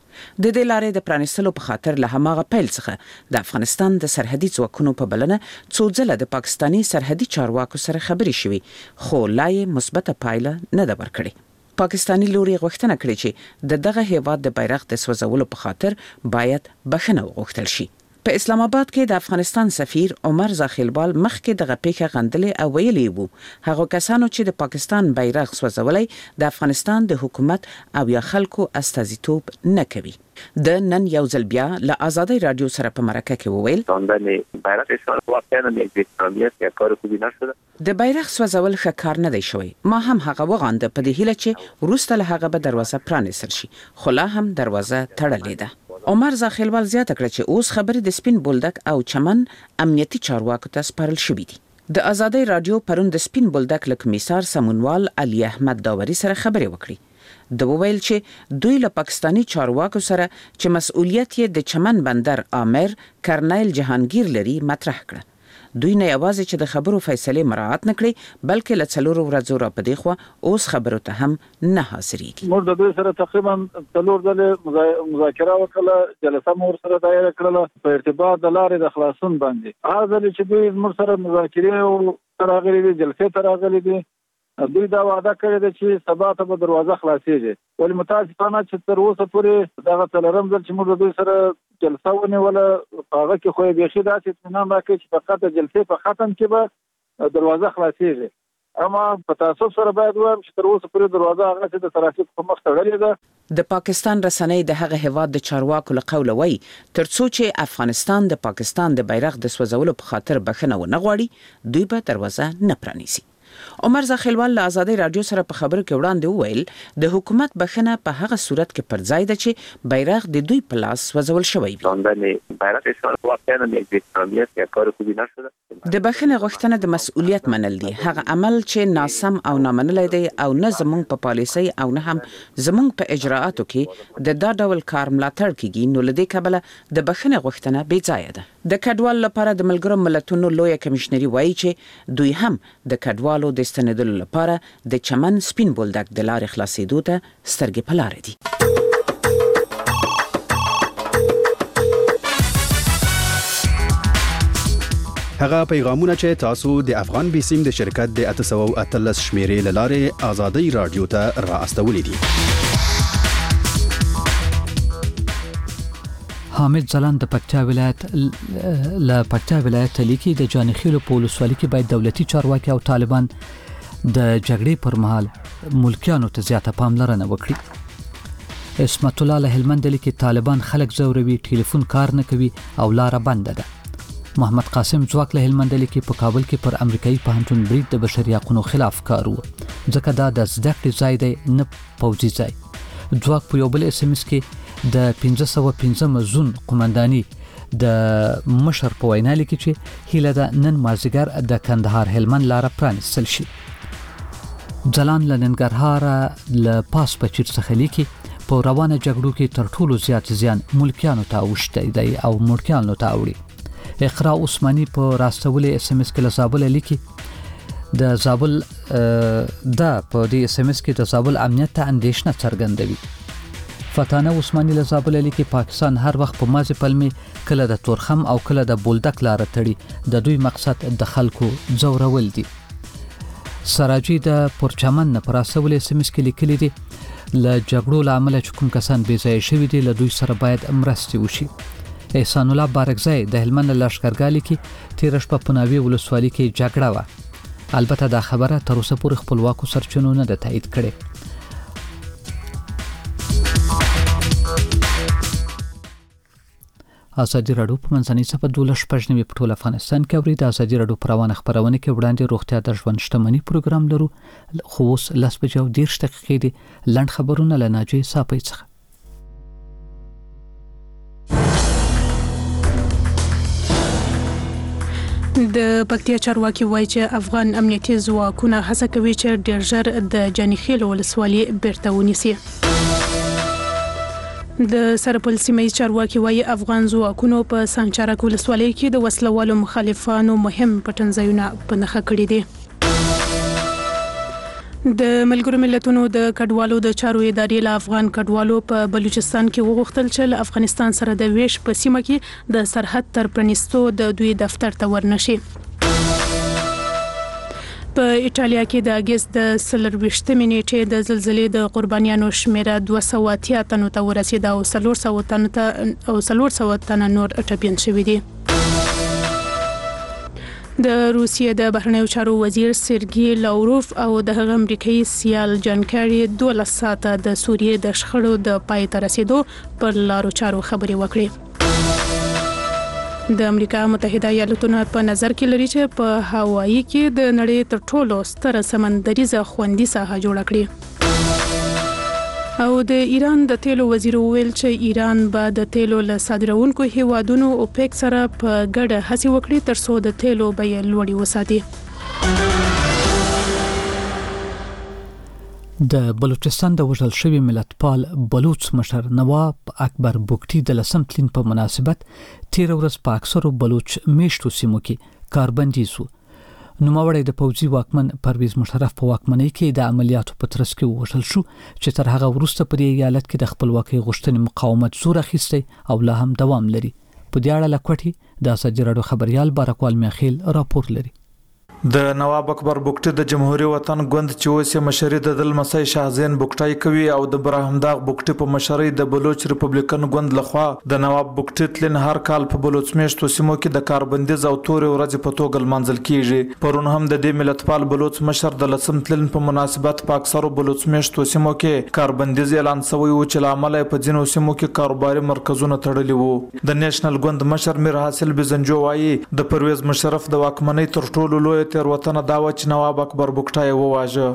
د دې لارې د پرانیستلو په خاطر له هماغه پیل څخه د افغانستان د سرحدي ځواکونو په بلنه څو ځله د پاکستاني سرحدي چارواکو سره خبرې شوې، خو لا یې مثبته پایله نه ده ورکړې. پاکستاني لوري غوښتنه کړې چې د دغه هیواد د بیرغ د سوځولو په خاطر باید بخښنه وغوښتل شي. په اسلام آباد کې د افغانستان سفیر عمر زاخیلبال مخکې دغه پیښه غندلې او ویلي وو هغه کسانو چې د پاکستان بیرغ سوځولای د افغانستان د حکومت او یا خلکو استازیتوب نه کوي. د نن یو ځل بیا له آزادۍ رادیو سره په مرکه کې وویل باندې بیرغ اسلام واقعا نه اکزیستامیت یا کار کوي نه شوه. د بیرغ سوځول ښه کار نه دی شوی. ما هم هغه وغانده په دې هیله چې وروسته له هغه به دروازه پرانیستل شي، خو لا هم دروازه تړلې ده. عمر زاخیلوال زیاته کړه چې اوس خبرې د سپین بولدک او چمن امنیتي چارواکو ته سپارل شوې دي. د آزادۍ رادیو پرون د سپین بولدک له کمیسار سمونوال علي احمد داوري سره خبرې وکړې. د وویل چې دوی له پاکستاني چارواکو سره چې مسؤلیت یې د چمن بندر آمر کرنیل جهانگیر لري مطرح کړه. دوی نه یوازې چې د خبرو فیصله مراعات نکړي، بلکې له څلورو ورځو را پدې خو اوس خبرو ته هم نه حاضرېږي. موږ د دوی سره تقریبا څلور ځله مذاکره وکړه، جلسه مو سره دایره کړله په ارتباط د لارې د خلاصون باندې. هغه ځل چې دوی موږ سره مذاکره او تراغلي دي جلسه تراغلي دي، دوی دا وعده کړې ده چې سبا ته به دروازه خلاصېږي. ولې متاسفانه چې تر اوسه پورې دغه څلورم ځل چې موږ دوی سره جلسه ونیوله هغه کې خو یې بیخي داسې اطمینان راکړي چې فقط د جلسې په ختم کې به دروازه خلاصېږي. اما په تاسف سره باید ووایم چې تر اوسه پورې دروازه هغه چې د ترافیک په مخ تړلې ده. د پاکستان رسنۍ د هغه هیواد د چارواکو له قوله وایي ترڅو چې افغانستان د پاکستان د بیرغ د سوځولو په خاطر بخښنه ونه غواړي، دوی به دروازه نه پرانیسي. عمر زاخیلوال له آزادۍ رادیو سره په خبرو کې وړاندې وویل د حکومت بخښنه په هغه صورت کې پر ځای ده چې بیرغ د دوی په لاس سوځول شوی وي. بیرغ اسلام واقعا نه اکزیستامیت یا کار کوي نه شوه. د بخښنې غوښتنه د مسؤلیت منل دي، هغه عمل چې ناسم او نامنلای دی او نه زموږ په پالیسۍ او نه هم زموږ په اجراءاتو کې د دا ډول کار ملاتړ کیږي، نو له دې کبله د بخښنې غوښتنه بې ځایه ده. د کډوال لپاره د ملګرو ملتونو لویه کمشنري وایي چې دوی هم د کډوالو د ستنېدلو لپاره د چمن سپین بولدک د لارې خلاصېدو ته سترګې په لاره دي. هغه پیغامونه چې تاسو د افغان بیسیم د شرکت د اته سوه او اتلس شمیرې له لارې آزادۍ رادیو ته را استولې دي. حامد زلان د پکتیا ولایت له پکتیا ولایت لیکي د جانخیلو په ولسوالۍ کې باید دولتي چارواکي او طالبان د جګړې پر مهال ملکیانو ته زیاته پاملرنه وکړي. اسمت الله له هلمند لیکي طالبان خلک زوروي، ټلیفون کار نه کوي او لار بنده ده. محمد قاسم ځواک له هلمند لیکي په کابل کې پر امریکایي پوهنتون برید د بشري حقوقو خلاف کار و، ځکه دا د زده کړې ځای دی نه پوځي ځای. ځواک په یو بل اس ام اس کې د پنځه سوه پنځم زون قومنداني د مشر په وینا لیکي چې هیله ده نن مازدیګر د کندهار هلمند لاره پرانیستل شي. ځلان له ننګرهاره له پاس پچیر څخه لیکي په روانه جګړو کې تر ټولو زیات زیان ملکیانو ته اوښتی دی او ملکیانو ته اوړي. اقرا عثماني په راستولې اس ام اس کې له زابل لیکي د زابل د په دې اس ام اس کې د زابل امنیت ته اندېښنه څرګندوي. فتانه عثماني له زابل لیکي پاکستان هر وخت په مازی پلمي کله د تورخم او کله د بولدک لار تړي، د دوی مقصد د خلکو زورول دي. سراجي د پرچمن نه پراسول اس ام اس کې لیکلي دي له جګړو لامل چې کوم کسان بې ځای شوي دي له دوی سره باید مرستې وشي. احسان الله بارکزی د هلمند لشکرګاه لیکي تیر شپه په ناوی ولسوالۍ کې جګړه وه. البته دا خبره تر اوسه پورې خپلواکو سرچینو نه ده تایید کړې. ازادي راډیو په منځنۍ صفحه دولس شپږ نوي په ټول افغانستان کې اوري. د ازادي راډیو پر روانه خبرونه کې وړاندې روغتیا د ژوند شتمنۍ پروګرام لرو. خو اوس لس بجې او دېرش دقیقې دي. لنډ خبرونه له ناجیې صافۍ څخه. د پکتیا چارواکي وایي چې افغان امنیتي ځواکونه هڅه کوي چې ډېر ژر د جانیخیل ولسوالۍ بیرته ونیسي. د سرپل سیمه ییز چارواکي وایي افغان ځواکونو په سانچارک ولسوالۍ کې د وسلوالو مخالفانو مهم پټنځایونه په نښه کړي دي. د ملګرو ملتونو د کډوالو د چارو ادارې له افغان کډوالو په بلوچستان کې وغوښتل چې له افغانستان سره د ویش په سیمه کې د سرحد تر پرانیستو د دوی دفتر ته ورنشي. په ایټالیا کې د اګست د څلرویشتمې نیټې د زلزلې د قربانیانو شمیره دوه سوه اتیا تنو ته ورسېده او څلور سوه تنو ته او څلور سوه تنه نور ټپیان شوي دي. د روسیې د بهرنیو چارو وزیر سرګي لاوروف او د هغه امریکایي سیال جان کاری دولس ساعته د سوریې د شخړو د پای ته رسیدو پر لارو چارو خبرې وکړې. د امریکا متحده ایالاتونو په نظر کې لري چې په هوایي کې د نړۍ تر ټولو ستره سمندریزه خوندي ساحه جوړه کړي. او د ایران د تیلو وزیر وویل چې ایران به د تیلو له صادرونکو هیوادونو اوپیک سره په ګډه هڅې وکړي ترڅو د تیلو بیې لوړې وساتي. د بلوچستان د وژل شوي ملتپال بلوچ مشر نواب اکبر بوګټي د لسم تلین په مناسبت تیر ورځ په اکثرو بلوچ میشتو سیمو کې کاربندي شو. نوموړی د پوځي واکمن پرویز مشرف په واکمنۍ کې د عملیاتو په ترڅ کې وژل شو چې تر هغه وروسته په دې ایالت کې د خپلواکۍ غوښتنې مقاومت زور اخیستی او لا هم دوام لري. په دې اړه له کوټې د ازادي راډیو خبريال بارکوال میخیل راپور لري. د نواب اکبر بوګټي د جمهوریت وطن ګوند چې اوس مشري د دلمسي شاهزین بوګټي کوي او د براهمداغ بوګټي په مشري د بلوچ ریپبلیکن ګوند لخوا د نواب بوګټي تلن هر کال په بلوچ میشتو سیمو کې د کاربندیز او توري ورځ په توګه لمانځل کیږي. پرون هم د دې ملتپال بلوچ مشر د لسم تلن په مناسبت په اکثرو بلوچ میشتو سیمو کې کاربندیز اعلان شوی و چې لامل په ځینو سیمو کې کاروباري مرکزونه تړلي وو. د نېشنل ګوند مشر میر حاصل بزنجو وايي د پرویز مشرف د واکمنۍ تر ټولو لوی تیروتنه دا و چې نواب اکبر بوګټي وواژه.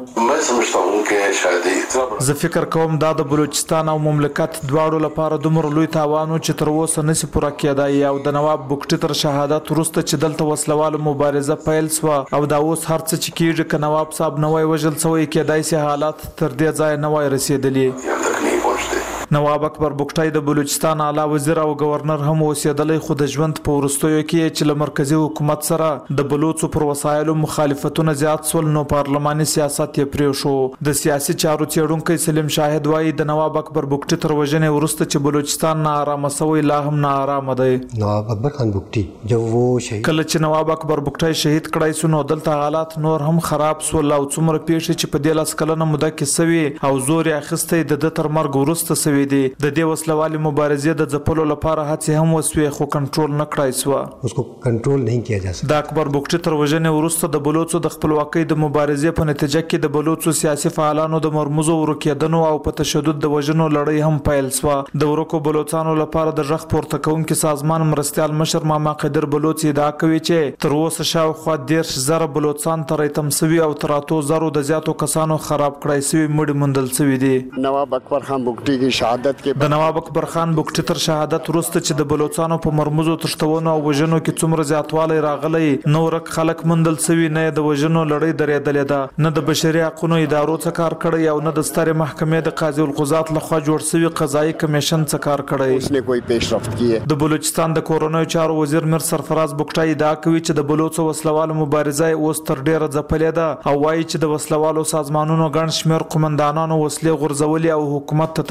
زه فکر کوم دا د بلوچستان او مملکت دواړو لپاره دومره لوی تاوان چې تر اوسه نشي پوره کېدای او د نواب بوګټي تر شهادت وروسته چې دلته وسلوالو مبارزه پیل شوه او دا اوس هر څه چې کېږي که نواب صاحب نه وای وژل شوی کېدای شي حالات تر دې ځایه نه وای رسېدلي. نواب اکبر بوګټي د بلوچستان اعلی وزیر او گورنر هم اوسېدلی خو د ژوند په وروستیو کې چې له مرکزی حکومت سره د بلوچو پر وسایلو مخالفتونه زیات سول نو پارلماني سیاست یې پرې شو. د سیاسي چارو څېړونکی سلیم شاهد وایي د نواب اکبر بوګټي تر وژنې وروسته چې بلوچستان نه آرامه سوی لا هم نه آرامه دی. نواب اکبر خان بوګټي جو و شهید کله چې نواب اکبر بوګټي شهید کړای سو نو دلته حالات نور هم خراب سول او څومره پیښې چې په دې لاس کلنه موده کې سوي او زور یې اخیستی د تر مرګ وروسته سوي دي. د دې وسلوالي مبارزې د ځپلو لپاره هڅې هم وسوي خو کنټرول نه کړای سو. اس کو کنټرول نه کیا جا سکتا. د اکبر بوګټي تر وژنې وروسته د بلوچو د خپلواکۍ د مبارزې په نتیجه کې د بلوچو سیاسي فعالانو د مرموزو ورکېدنو او په تشدد د وژنو لړۍ هم پیل سو. د ورکو بلوچستانو لپاره د ژغ پورته کوونکي سازمان مرستيال مشر ماما قدر بلوچ ادعا کوي چې تر اوسه شاوخوا دیرش زره بلوچستان تر ایتم سوي او تر اتو زرو د زیاتو کسانو خراب کړای سوي مړي موندل سوي دي. نواب اکبر خان بوګټي کی شهادت کې د نواب اکبر خان بوګټي تر شهادت وروسته چې د بلوچستانو په مرموزو تښتونو او وژنو کې څومره زیاتوالی راغلی نو ورک خلک موندل سوي نه د وژنو لړۍ درېدلې ده نه د بشري حقوقو ادارو څخه کار کړی او نه د سترې محکمې د قاضي القضات لخوا جوړ شوی قضایي کمیشن څخه کار کړی. اس نے کوئی پیشرفت کی ہے. د بلوچستان د کورونیو چارو وزیر میر سرفراز بوګټي ادعا کوي چې د بلوچو وسلوالو مبارزه اوس تر ډیره ځپلې ده او وایي چې د وسلوالو سازمانونو ګڼ شمېر قومندانانو وسلې غورځولې او حکومت ته تسلیم شوي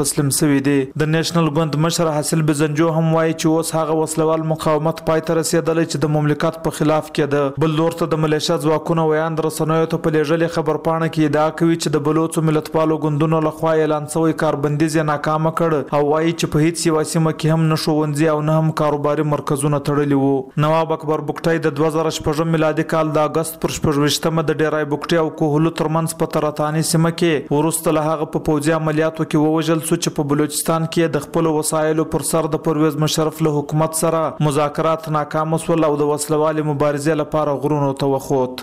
شوې دي. د نېشنل ګوند مشر حاصل بزنجو هم وایي چې اوس هغه وسلوال مقاومت پای ته رسیدلی چې د مملکت په خلاف کېده. بل لور ته د ملیشیا ځواکونو ویاند رسنیو ته په لېږلې خبرپاڼه کې ادعا کوي چې د بلوڅو ملتپالو ګوندونو لخوا اعلان شوی کاربندیز یې ناکامه کړ او وایي چې په هیڅ یوه سیمه کې هم نه ښوونځي او نه هم کاروباري مرکزونه تړلي وو. نواب اکبر بوکټی د دوه زره شپږم میلادي کال د اګست پر شپږویشتمه د ډیرای بوکټي او کوهلو ترمنځ په تراتاني سیمه کې وروسته له هغه په پوځي عملیاتو کې ووژل شو چې په بلوچستان کې د خپلو وسایلو پر سر د پرویز مشرف له حکومت سره مذاکرات ناکام شول او د وسلوالې مبارزې لپاره غرونو ته وخوت.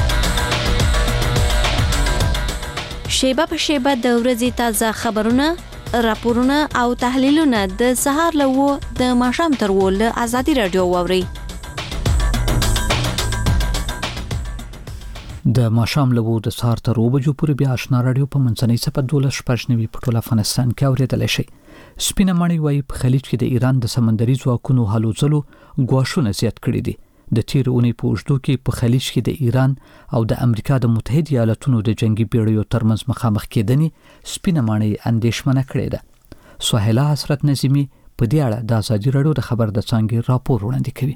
شیبه په شیبه د ورځې تازه خبرونه، راپورونه او تحلیلونه د سهار له وو د ماښام تر وو له ازادي رادیو واوري. د ماښام له وو د سهار تر وو بجو پورې بیا آشنا رادیو په منځنۍ صفه دولس شپږ نوي په ټول افغانستان کې اورېدلی شئ. سپینه ماڼۍ وایي په خلیج کې د ایران د سمندري ځواکونو هلو ځلو ګواښونه زیات کړي دي. د تیر اونۍ په اوږدو کې په خلیج کې د ایران او د امریکا د متحده ایالاتونو د جنگي بیړیو ترمنځ مخامخ کېدنې سپینه ماڼۍ اندېښمنه کړې ده. سهیلا حسرت نظیمی په دې اړه د ازادي رادیو د خبر د څانګې راپور وړاندې کوي.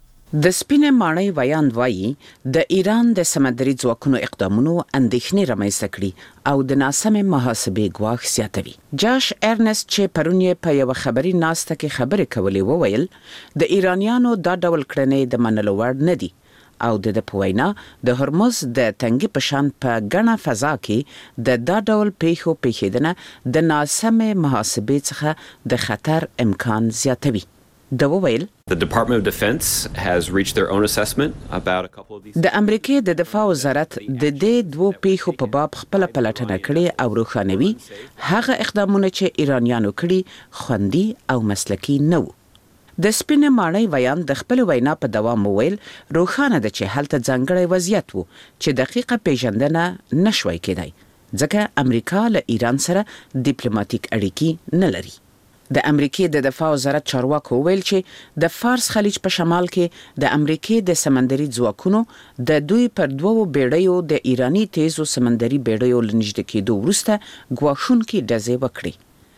د سپینې ماڼۍ ویاند وایي د ایران د سمندري ځواکونو اقدامونو اندېښنې رامنځته کړي او د ناسمې محاسبې ګواښ زیاتوي. جاش ارنست چې پرون یې په یوه خبري ناسته کې خبرې کولې وویل د ایرانیانو دا ډول کړنې د منلو وړ نه دي او د د په وینا د هرمز د تنګي په شان په ګڼه فضا کې د دا ډول پیښو پیښېدنه د ناسمې محاسبې څخه د خطر امکان زیاتوي. د وویل The Department of Defense has reached their own assessment about a couple of these. د امریکای د دفاع وزارت د دې دوه پیښو په باب خپل پلټنه کړې او روښانوي هغه اقدامونه چې ایرانیانو کړي خوندي او مسلکي نه وو. د سپینې ماڼۍ ویان د خپل وینا په دوام وویل روښانه ده چې هلته ځانګړی وضعیت وو چې دقیقه پیژندنه نشوي کېدای ځکه امریکا له ایران سره ډیپلوماټیک اړیکې نه لري. د امریکای د دفاع وزارت چارواکو ویل چې د فارس خلیج په شمال کې د امریکای د سمندري ځواکونو د دوی پر دوو بیړیو د ایرانی تیزو سمندري بیړیو لنږدې کېدو وروسته ګواښونکې ډزې وکړې.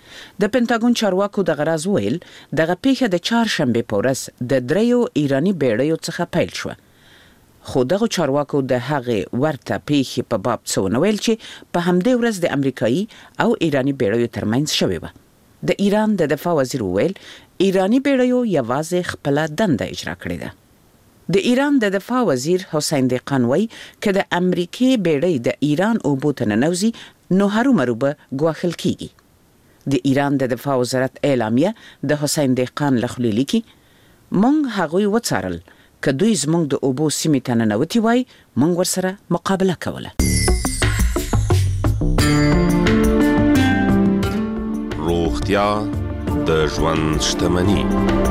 د پنټاګون چارواکو د غراز ویل دغه پیښه د چهارشنبه په ورځ د دریو ایرانی بیړیو څخه پیل شوه. خو دغه چارواکو د هغې ورته پیښې په باب څه ونه ویل چې په همدې ورځ د امریکایي او ایرانی بیړیو ترمنځ شوې وه. د ایران د دفاع وزیر ویل ایرانی بیړیو یوازې خپل دنده اجرا کړې ده. د ایران د دفاع وزیر حسین دهقان وایي چې د امریکای بیړۍ د ایران اوبو ته ننوځي نو هرومرو به ګواښل کیږي. د ایران د دفاع وزارت اعلامیه د حسین دهقان له خولې لیکي مونږ هغوی وڅارل که دوی زموږ د اوبو سیمې ته ننوتي وای مونږ ورسره مقابله کوله. روغتیا د ژوند شتمني.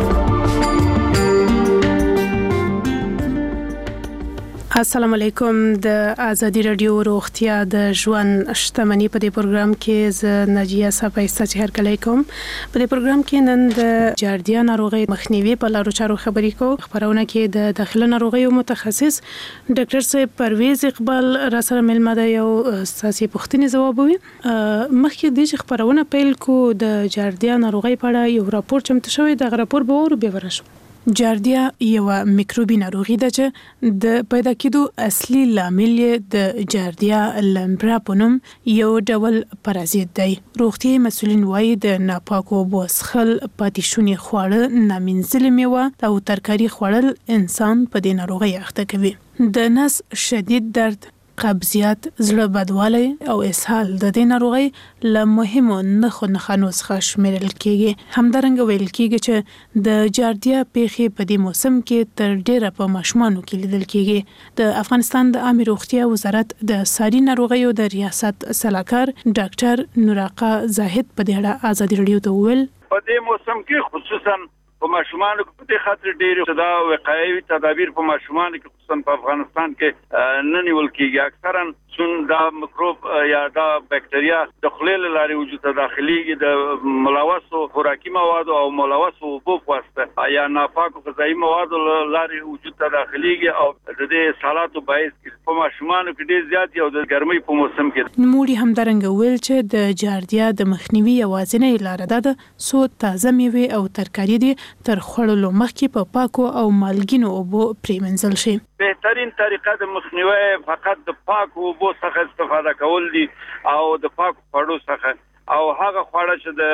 السلام علیکم. د ازادي رادیو روغتیا د ژوند شتمني په دې پروګرام کې ز ناجیه صاحب ستاسو هر کله کوم. په دې پروګرام کې نن د جاردیا ناروغي مخنیوي په لارو چارو خبرې کوو. خبرونه کې د داخله ناروغیو متخصص ډاکټر صاحب پرویز اقبال را سره ملما ده یو ساسي پوښتنې ځواب وي. مخکې د خبرونه پیل کو د جاردیا ناروغي په اړه یو راپور چمتو شوی. د راپور به ور به ورشو. جاردیا یو میکروبي ناروغي ده چې د پیدا کېدو اصلي لامل د جاردیا لمبرا په نوم یو ډول پرازیت دی. روغتیايي مسؤلین وایي د ناپاکو اوبو څښل، پاتې شوني خواړه، نامنځلې میوه او ترکاري خوړل انسان په دې ناروغۍ اخته کوي. د نس شدید درد، قبضیت، زړه بدوالی او اسهال د دې ناروغۍ له مهمو نښو نښانو څخه شمیرل کېږي. همدارنګه ویل کېږي چې د جاردیا پیښې په دې موسم کې تر ډیره په ماشومانو کې لیدل کېږي. د افغانستان د عامه روغتیا وزارت د ساري ناروغیو د ریاست سلاکار ډاکټر نوراقا زاهد په دې اړه ازادي رادیو ته وویل په دې موسم کې خصوصا په ماشومان کې په دې خاطر ډېر دا وقایوي تدابیر په ماشومان کې خصوصا په افغانستان کې نه نیول کیږي. اکثرا چون دا میکروب یا دا بکټریا د خلیل لارې وجود ته داخليږي د ملوثو خوراکي مواد او ملوثو اوبو په واسطه یا ناپاکو غذایی مواد لارې وجود ته داخليږي او د دې سالاتو باعث په ماشومان کې ډېر زیات او د ګرمۍ په موسم کې نموړي همدارنګه ویل چې د جاردیا د مخنیوي یوازینۍ لاره ده سو تازه میوه او ترکاري دي تر خوړلو مخکې په پاکو او مالګینو اوبو پریمنځل شي. بهترین طریقه د مخنیوي فقط د پاکو اوبو څخه استفاده کول دي او د پاکو خوړو څخه او هغه خواړه چې د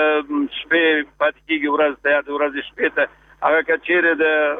شپې پاتې کیږي ورځ ته یا د ورځې شپې ته هغه کچېره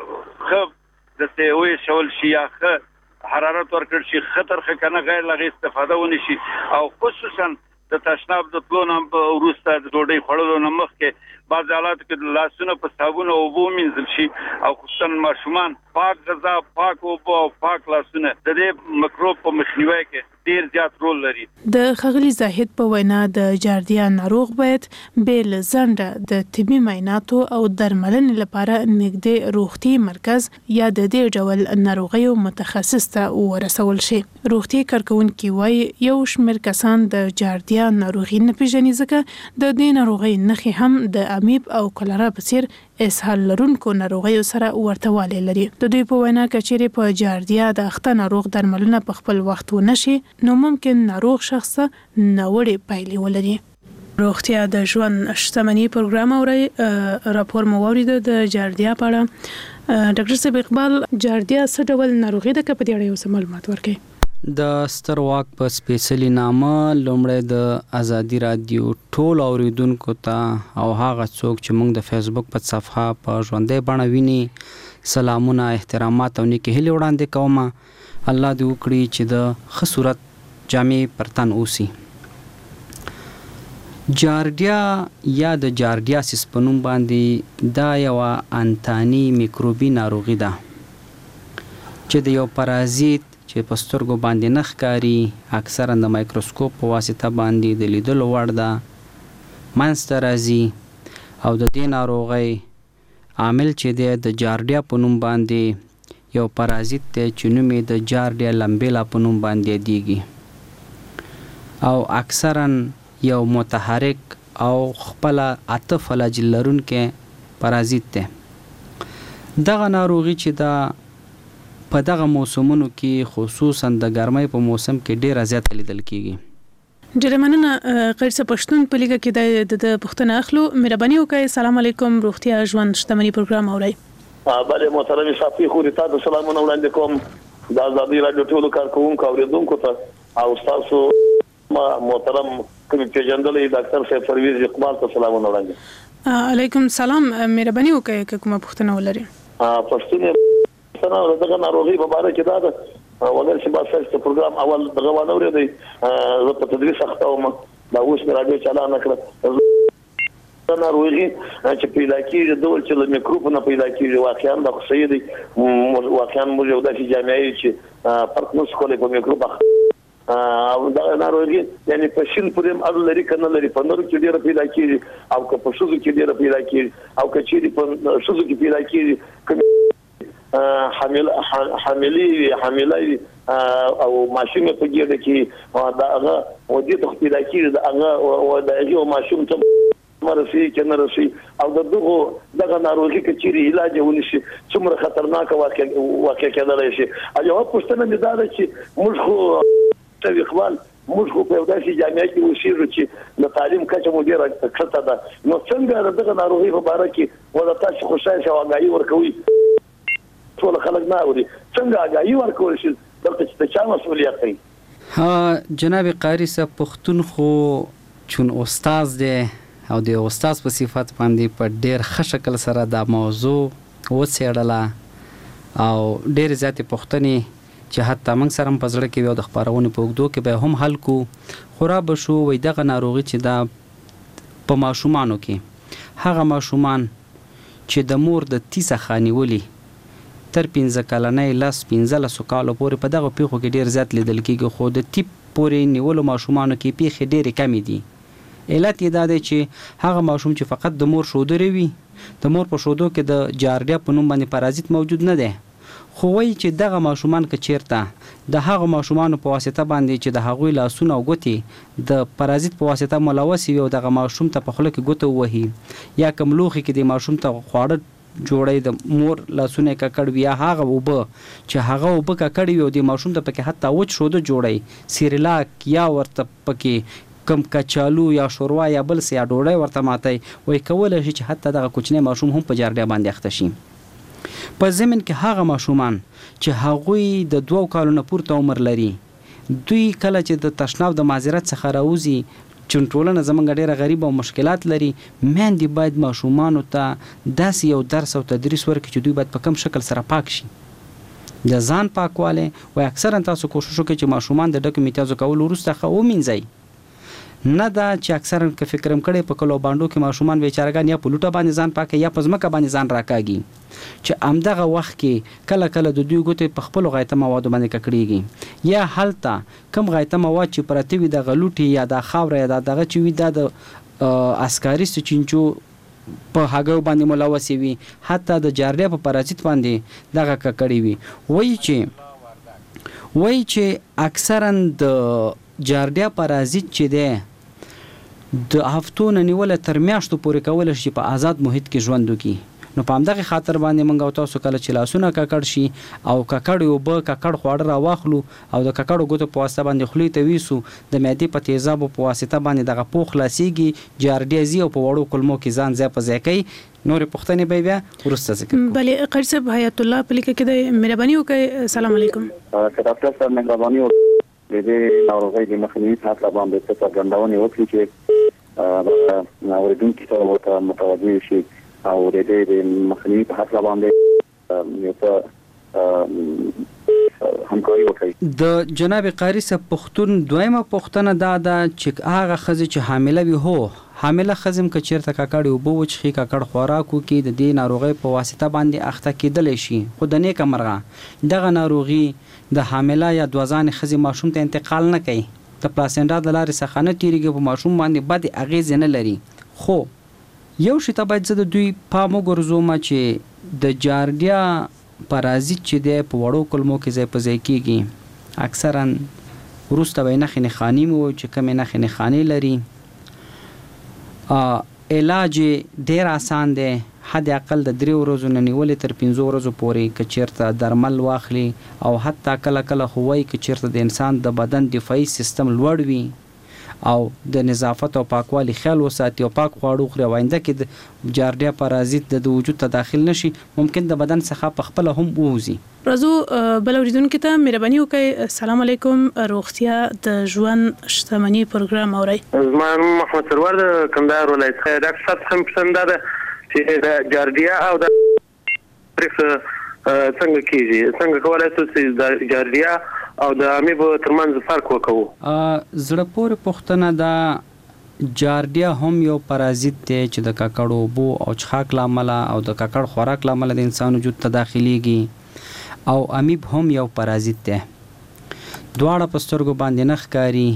د خب د سیوي شول شي یا خ حرارت ورکړ شي خطر خ کنه غیر لغې استفاده ونی شي او خصوصا د تشناب د پلونم ورسته د ډوډۍ خوړلو نه مخکې بعض حالات کې لاسونه په صابون او اوبو مینځل شي او خصوصا ماشومان پاک غذا پاک اوبو او پاک لاسونه د دې میکروب په مخنیوي کې ډیر زیات رول لري. د خغلی زاهد په وینا د جاردیا ناروغ باید بیل زنده د طبي معایناتو او درملنې لپاره نږدې روغتي مرکز یا د دې ډول ناروغیو متخصص ته ورسول شي. روغتي کارکونکي وایي یو شمېر کسان د جاردیا ناروغي نه پیژني ځکه د دې ناروغي نښې هم د امیب او کولرا په څیر اسهال لرونکو ناروغیو سره ورتهوالی لري. د دوی په وینا کچېرې په جاردیا د اخته ناروغ درملنه په خپل وخت ونشي نو ممکن ناروغ شخص ناوړې پایلې ولري. روغتیا د ژوند شتمنۍ پروګرام اوري راپور مو واورید د جاردیا په اړه. ډاکټر صاحب اقبال جاردیا څه ډول ناروغي ده که په دې اړه یو څه معلومات ورکړئ؟ د ستر واک په سپیشلی نامه لومړی د ازادي رادیو ټول اوریدونکو ته او هغه څوک چې موږ د فیسبوک په صفحه په ژوندۍ بڼه ویني سلامونه احترامات او نیکې هیلې وړاندې کوم. الله دې وکړي چې د ښه صورت جامې پر تن اوسي. جاردیا یا د جاردیاسیس په نوم باندې دا یوه انتاني میکروبي ناروغي ده چې د یو پرازیت چې په سترګو باندې نه ښکاري اکثرا د مایکروسکوپ په واسطه باندې د لیدلو وړ ده منځته راځي او د دې ناروغۍ عامل چې دی د جاردیا په نوم باندې یو پرازیت دی چې نوم یې د جاردیا لمبیلا په نوم باندې یادیږي او اکثرا یو متحرک او خپل اته فلاجیل لرونکی پرازیت دی. دغه ناروغي چې دا په دغه موسمونو کې خصوصا د ګرمۍ په موسم کې ډیره زیاته لیدل کیږي. ډیره مننه قیصه پښتون په لیګه کې د پښتنه اخلو مهرباني وکړئ. السلام علیکم روغتیا ژوند شتمنۍ پروګرام اورئ. بله محترم صافي خو ریته سلامونه وړاندې کوم د ازادي رادیو ټولو کارکونکو اوریدونکو ته او تاسو محترم کوم پیژندلې ډاکټر صاحب پرویز اقبال ته سلامونه وړاندې. علیکم سلام مهرباني وکړئ کومه پښتنه ولري. پښتون سره دغه ناروغي په اړه کې دا ده وګر چې باسه چې پروګرام اول دغه ونه ورېدی زه په تدریس اخته وم دا اوس مې راډیو چالان کړ. دا ناروغي چې پیدا کیږي ډول چې له میکروب نه پیدا کیږي واقعا د خصوصي دي واقعا موږ یو داسې جامعي چې فرق نشو کولای په میکروب او دا ناروغي یعنی په شین پریم اړه لري کنه لري په نورو کې ډیره پیدا کیږي او که په شوزو کې ډیره پیدا کیږي او که چې په شوزو کې پیدا کیږي حامل حاملي حاملي او ماشوم په ګډه کې دا هغه ودی ته پیدا کیږي دا هغه او دا یو ماشوم ته مرسي کنه رسي او دغه دغه ناروغي کې چې علاج ونشي څومره خطرناک واقع واقع کېدای شي. اجازه پوښتنه مې دا ده چې موږ خو اقبال موږ خو په داسې جامعه کې اوسېږو چې د تعلیم کچه مو ډیره کښته ده نو څنګه دغه ناروغي په اړه کې ولا تاسو خوشاله شو غاړي ورکوي ټول خلک نه اوري څنګه غاړي ورکول شي دلته چې چا مسؤلیت کوي. ها جناب قاری صاحب پښتون خو چون استاد دی او د استاد په صفت باندې په ډیر ښه شکل سره دا موضوع وڅېړله او ډیر زیاتې پوښتنې چې حتی موږ سره هم په زړه کې وي او د خپرونې په اوږدو کې به هم حل کړو خو را به شو وایي دغه ناروغي چې دا په ماشومانو کې هغه ماشومان چې د مور د تیسه خانیولي تر پنځه کلنۍ لس پنځلسو کالو پورې په دغه پیښو کې ډیر زیات لیدل کېږي خو د تیپ پورې نیولو ماشومانو کې پیښې ډېرې کمې دي علت یې دا دی چې هغه ماشوم چې فقط د مور شودري وي د مور په شودو کې د جاردیا په نوم باندې پارازیت موجود نه دی خو وایي چې دغه ماشومان که چیرته د هغه ماشومانو په واسطه باندې چې د هغوی لاسونه او ګوتې د پارازیت په واسطه ملوث وي او دغه ماشوم ته په خوله کې ګوته ووهي یا کوم لوښي کې د ماشوم ته خواړه جوړی د مور لاسونه ککړ وي یا هغه اوبه چې هغه اوبه ککړ وي او د ماشوم ته پکې حتی وچ شوده جوړی سیریلاک یا ورته پکې کم کچالو یا شوروا یا بل څه یا ډوډۍ ورته ماتای وای کولای شي چې حتی دغه کوچنی ماشوم هم په جاردیا باندې اخته شي په ضمن کې هغه ماشومان چې هغوی د دوو کالونو پورته عمر لري دوی کله چې د تشناب د معذرت څخه راوځي چې ټولنه زمونږ ډیره غریب او مشکلات لري میندې باید ماشومانو ته داسې یو درس او تدریس ورکړي چې دوی باید په کم شکل سره پاک شي د ځان پاکواله او اکثرا تاسو کوشش وکړئ چې ماشومان د ډکو میتازو کول وروسته خو ومنځي نه دا چې اکثرا که فکرم کړي په کلو باندې کې ماشومان بیچارهګان یا په لوټه باندې ځان پاکي یا په ځمکه باندې ځان راکاږي چې امدغه وخت کې کله کله د دوی ګوتې په خپل غایته مواد باندې ککړيږي یا هلته کم غایته مواد چې پرته وي د غلوټي یا د خاور یا دغه چې وي د عسکري سچینچو په هغه باندې ملوث وي حتی د جاردیا په پارازیت باندې دغه ککړي وي وایي چې وایي چې اکثرا د جاردیا پارازیت چې دی د هفتو نه نیول تر میاشتو پورې کول شي په آزاد محیط کې ژوند وکړي نو په همدغه خاطر باندې موږ او تاسو کله چې لاسونه ککړ شي او ککړ یو به ککړ خواړه را واخلو او د ککړو ګوتو په واسطه باندې خولې ته ویسو د معدې په تیزابو په واسطه باندې دغه پوخ خلاصيږي جاردیا زی او په وړو کلمو کې ځان ځای په ځای کوي نور پښتنې به بیا ورسته ذکر بلې قاری صاحب حیات الله په لیکه کې د مهرباني وکړئ السلام علیکم ډاکټر صاحب مهرباني وکړئ د دې ناروغۍ د مخنیوي په اړه باندې څه څرګندونه وکړي چې اوریدونکو ته ورته متوجه شي او د دې د مخنیوي په اړه باندې یو څه همکاري وکړي د جناب قاری صاحب پښتون دویمه پښتنه دا ده چې هغه خزه چې حامله وي هو حامله خزم که چیرته ککړ او بو چې ککړ خوراکو کې د دې ناروغي په واسطه باندې اخته کېدل شي خو د نیک مرغه دغه ناروغي د حامله یا دوزان خزي ماشوم ته انتقال نه کوي د پلاسنټا د لارې څخه نه تیریږي په ماشوم باندې بد اغیز نه لري خو یو شی ته باید زه د دوی پام وګرځوم چې د جاردیا پارازیت چې دی په وړو کلمو کې ځای په ځای کېږي اکثرا وروسته به نښې نښانې مو چې کومې نښې نښانې لري علاج ډیر آسان دی حد اقل د درې ورځو نه نیولې تر پنځو ورځو پورې که چیرته درمل واخلي او حتی کله کله خو وایي که چیرته د انسان د بدن دفاعي سیستم لوړ وي او د نظافت او پاکوالي خیال وساتي او پاک خواړه خوري آینده کې د جاردیا پارازیت د وجود ته داخل نشي ممکن د بدن څخه په خپل هم ووزي راځو بل اوریدونکو ته مهرباني وکړئ السلام علیکم روغتیا د ژوند شتمنۍ پروګرام اوري زما محمد سرور د کندهار ولایت ډاکټر صاحب هم پسند ده چې د جاردیا او د پرخ څنګه کیږي څنګه کولای شو چې د جاردیا او د امیبو ترمنځ فرق وکړو زړه پورې پښتنه دا جاردیا هم یو پارازیت دی چې د ککړو بو او چخاک لامل او د ککړ خوراک لامل د انسان وجود ته داخليږي او امیب هم یو پارازیت دی دواړه په سترګو باندې نه ښکاري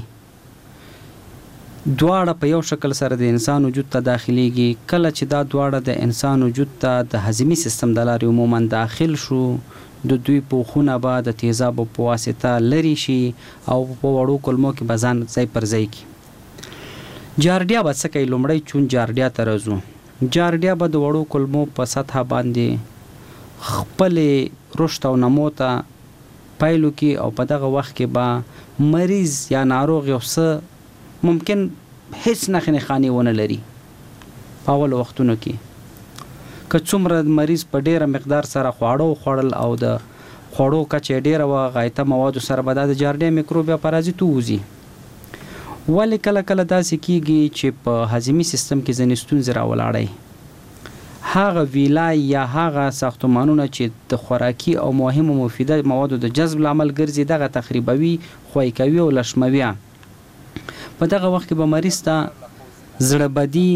دواړه په یو شکل سره د انسان وجود ته داخليږي کله چې دا دواړه د انسان وجود ته د هضمي سیستم د لارې عموما داخل شو د دوی په خونه به د تیزابو په واسطه لري شي او په وړو کلمو کې بزان ځای پر ځای کی جاردیا به څه کوي لومړی چون جاردیا ته راځو جاردیا به د وړو کلمو په سطح باندې خپل رشد او نمو ته پایلو کې او په دغه وخت کې به مریض یا ناروغ یو څه ممکن هیڅ نښې نښانې ونه لري په اولو وختونو کې که څومره مریض په ډیره مقدار سره خواړه وخوړل او د خوړو کچې ډیره وه غایطه موادو سره به دا د جاردیا میکروب یا پارازیت ووځي ولې کله کله داسې کیږي چې په هضمي سیستم کې ځینې ستونزې راولاړی هغه ویلای یا هغه ساختمانونه چې د خوراکي او مهمو مفیده موادو د جذب لامل ګرځي دغه تخریبوي خوی کوي او لشموي په دغه وخت کې به مریض ته زړه بدي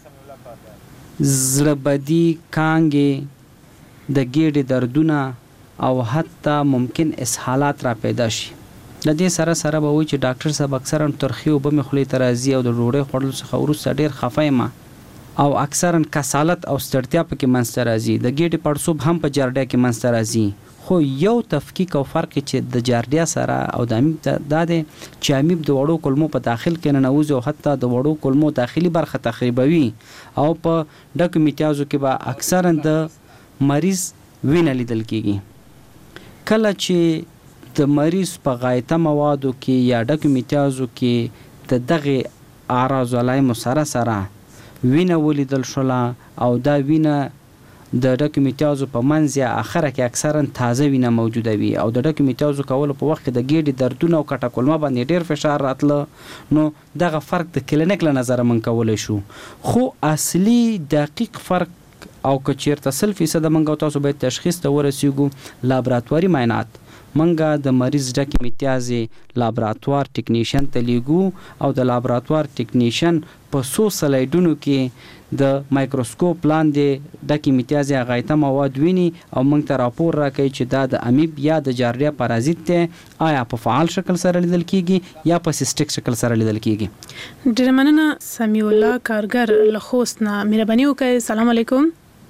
زړه بدي کانګې د ګیډې دردونه او حتی ممکن اسهالات را پیدا شي د دې سره سره به وایي چې ډاکټر صاحب اکثرا ترخی او به مخلي ترازی او د ډوډۍ خوړلو څخه وروسته ډیر خفه یم او اکثرا کسالت او ستړتیا پکې منځته راځي. د ګیډې پړسوب هم په جارډیا کې منځته راځي. خو یو تفکیک او فرق چې د جارډیا سره او د امیب دا دی چې امیب د وړو کولمو په داخل کې ننوځي او حتی د وړو کولمو داخلي برخه تخریبوي او په ډکو میتیازو کې به اکثرا د مریض وینه لیدل کیږي. کله چې د مریض په غایطه موادو کې یا ډکو میتیازو کې د دغه اعراض علایمو سره سره وینه ولیدل شوله او دا وینه د ډکو میتیازو په منځ یا اخره کې اکثرا تازه وینه موجوده وي او د ډکو میتیازو کولو په وخت کې د ګیډې دردونه او کټه کولمه باندې ډیر فشار راتله نو دغه فرق د کلینیک له نظره من کولی شو. خو اصلي دقیق فرق او که چیرته سل فیصد منګه تاسو باید تشخیص ته ورسیږو لابراتواري معاینات منګه د مریض ډکې میتیازې لابراتوار ټیکنیشن ته لیږو او د لابراتوار ټیکنیشن په څو سلایډونو کې د مایکروسکوپ لاندې ډکې میتیازې غایطه مواد ویني او موږ ته راپور راکوي چې دا د امیب یا د جارډیا پارازیت دی، آیا په فعال شکل سره لیدل کیږي یا په سیسټیک شکل سره لیدل کیږي. ډېره مننه سمیع الله کارګر له خوست نه. مهرباني وکړئ. سلام علیکم.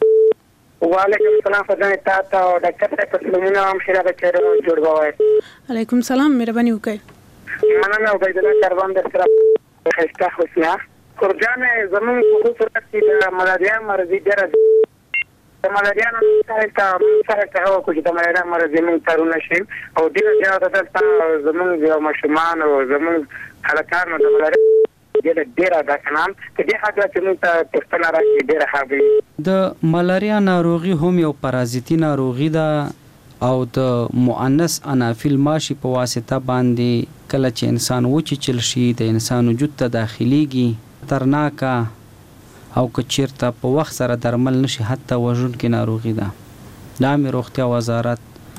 وعلیکم السلام. فضل تاسو او ډاکټر صاحب په لمنه هم شره بچره جوړ غواړي. علیکم السلام. مهرباني وکړئ. مننه او عبد الله کاروان در سره خسته خوشیا قرجان زمون په صورت کې د ملاریا مرضی ډېر د ملاریا نه سره سره ته کوم د ملاریا مرضی من ترونه شي او ډېر زیات د زمون د مشمان او زمون حلقانو د ملاریا ډېر ډېر د کنام چې د هغه چې موږ ته پښتنه راځي ډېر حابي. د ملاریا ناروغي هم یو پارازیتي ناروغي ده او د مؤنث انافیل ماشي په واسطه باندې کله چې انسان وچیچل شي د انسان وجود ته داخليږي خطرناکه او که چیرته په وخت سره درمل نشي حتی وژونکې ناروغي ده. د عامه روغتیا وزارت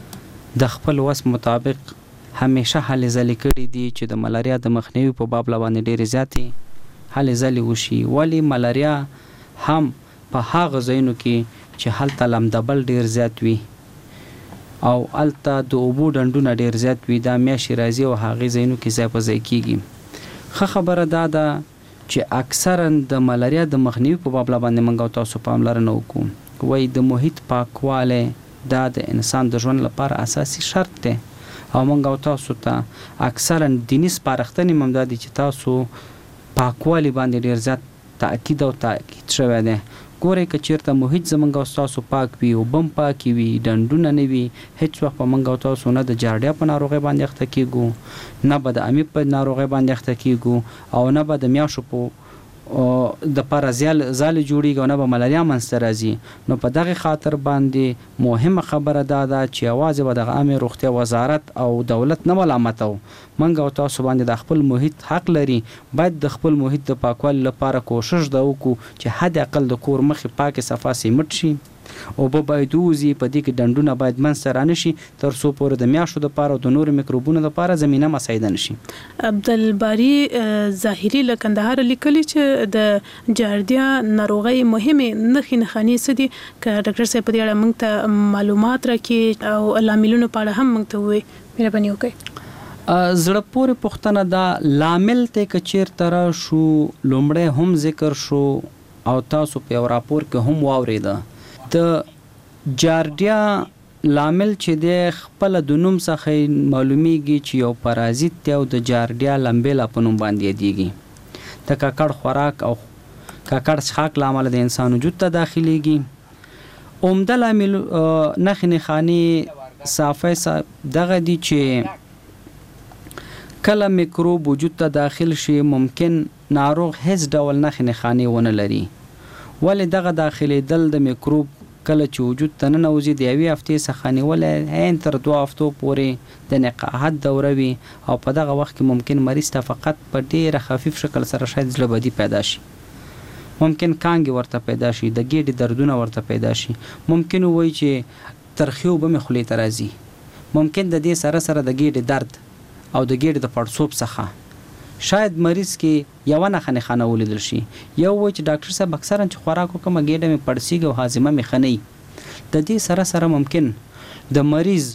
د خپل وس مطابق همیشه هلې ځلې کړي دي چې د ملاریا د مخنیوي په باب باندې ډېرې زیاتې هلې ځلې وشي. ولې ملاریا هم په هغه ځایونو کې چې هلته لمدبل ډېر زیات وي او هلته د اوبو ډنډونه ډېر زیات وي دا میاشتې راځي او هغې ځایونو کې ځای په ځای کېږي. ښه خبره دا ده چې اکثرا د ملاریا د مخنیوي په باب باندې موږ تاسو پاملرنه وکړو. وایي د محیط پاکوالی دا د انسان د ژوند لپاره اساسي شرط دی او موږ تاسو ته اکثرا دیني سپارښتنې هم دا دي چې تاسو پاکوالی باندې ډېر زیات تاکید او تاکید شوی دی. ګورئ که چیرته محیط زموږ او تاسو پاک وي اوبه هم پاکې وي ډنډونه نه وي هیڅ وخت به موږ او تاسو نه د جارډیا په ناروغۍ باندې اخته کیږو نه به د امیب په ناروغۍ باندې اخته کیږو او نه به د میاشو په د پاره زال جوړیږي او نه به ملاریا منځته راځي. نو په دغه خاطر باندې مهمه خبره دا ده چې یوازې به د عامه روغتیا وزارت او دولت نه ملامتو منګ او تاسو باندې د خپل محیط حق لري باید د خپل محیط د پاکوالي لپاره کوشش دا وکړو چې حد اقل د کور مخې پاکه صفا سیمټ شي او به باید وزي په دې کې ډنډونه باید منځته رانه شي تر څو پورې د میاشو د پاره او د نور میکروبونو د پاره زمينه مساعده نشي. عبدالباری ظاهری له کندهار لیکلی چې د جارډیا ناروغي مهمه نښې نښانې څه دي که ډاکټر صاحب په دې اړه موږ ته معلومات راکړي او لاملونو په اړه هم موږ ته وایي. مهرباني وکړئ. زړه پورې پوښتنه دا لامل ته کچیر تر شو لومړی هم ذکر شو او تاسو په یو راپور کې هم واوریده د جارډیا لامل چې د خپل د نوم څخه معلومیږي چې یو پارازیت دی او د جارډیا لمبیلا په نوم باندې یادېږي. د ککړ خوراک او ککړ څښاک لامل د انسان وجود ته داخليږي. عمده لامل نښې نښانې صافه دغه دي چې کله میکروب وجود ته داخل شي ممکن ناروغ هیڅ ډول نښې نښانې ونه لري. ولې دغه داخلېدل د میکروب کله چې وجود ته ننوځي د یوې هفتې څخه نیولې عین تر دوه هفتو پورې د نقاهت دوره وي او په دغه وخت کې ممکن مریض ته فقط په ډېره خفیف شکل سره شاید زړه بدي پیدا شي، ممکن کانګې ورته پیدا شي، د ګېډې دردونه ورته پیدا شي، ممکن وایي چې ترخی اوبه مې خولې ته راځي، ممکن د دې سره سره د ګېډې درد او د ګېډې د پړسوب څخه شاید مریض کې یو نه خنه خانه ولیدل شي. یو و چې ډاکټر صاحب اکثرا چې خوراک وکم ګېډه مې پړسیږي او هاضمه مې خنۍ. د دې سره سره ممکن د مریض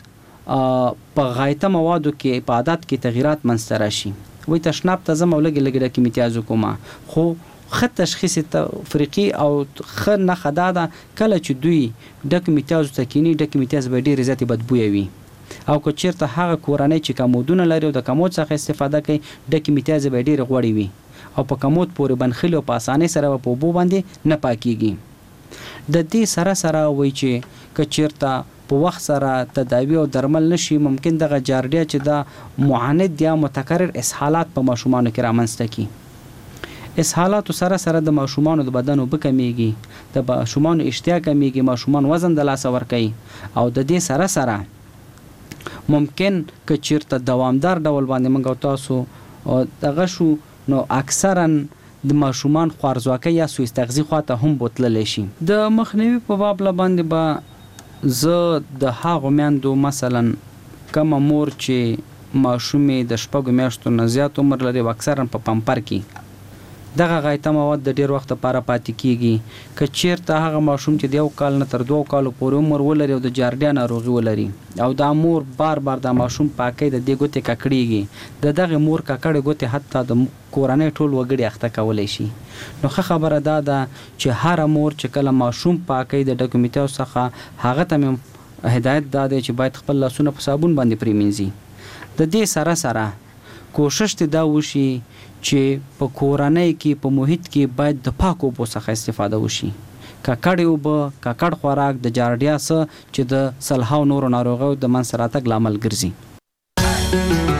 په غایطه موادو کې په عادت کې تغیرات منځته راشي. وایي تشناب ته ځم او لږې لږې ډکې امتیاز وکوم، خو ښه تشخیص تفریقي او ښه نښه دا ده کله چې دوی ډک امتیازو ته کیني، ډک امتیاز به ډېرې زیاتې بدبویه وي، او که چېرته هغه کورنۍ چې کمودونه لري او د کمود څخه استفاده کوي ډک امتیاز به ډېرې غوړې وي او په کمود پورې بنخلي او په اسانۍ سره به په اوبو باندې نه پاکیږي. د دې سره سره وایي چې که چېرته په وخت سره تداوی او درمل نشي، ممکن دغه جاردیا چې دا معاند یا متکرر اسهالات په ماشومانو کې رامنځته کړي. اسهالاتو سره سره د ماشومانو د بدن اوبه کمیږي، د ماشومانو اشتها کمیږي، ماشومان وزن د لاسه ورکوي، او د دې سره سره ممکن که چیرته دوامدار ډول باندې موږ او تاسو دغه شو نو اکثرا د ماشومان خوارځواکۍ یا سوء استغذي خواته هم بوتللی شي. د مخنیوي په باب باندې به زه د هغو میندو مثلا کومه مور چې ماشومې د شپږو میاشتو نه زیات عمر لري او اکثرا په پمپر کې دغه غایطه مواد د ډیر وخت لپاره پاتې کیږي، که چیرته هغه ماشوم چې د یو کال نه تر دوه کالو پورې عمر ولري او د جاردیا ناروغي ولري او دا مور بار بار د ماشوم پاکۍ د دې ګوتې ککړېږي، د دغه مور ککړې ګوتې حتی د کورنۍ ټول وګړي اخته کولی شي. نو ښه خبره دا ده چې هره مور چې کله ماشوم پاکۍ د ډکو امتیاز څخه هغه ته مې هدایت دا دی چې باید خپل لاسونه په صابون باندې پرېمینځي. د دې سره سره کوشش دې دا وشي چې په کورنۍ کې په محیط کې باید د پاکو اوبو څخه استفاده وشي. ککړې اوبه، ککړ خوراک د جاردیا څخه چې د سلهاو نورو ناروغیو د منځته راتګ لامل ګرځي.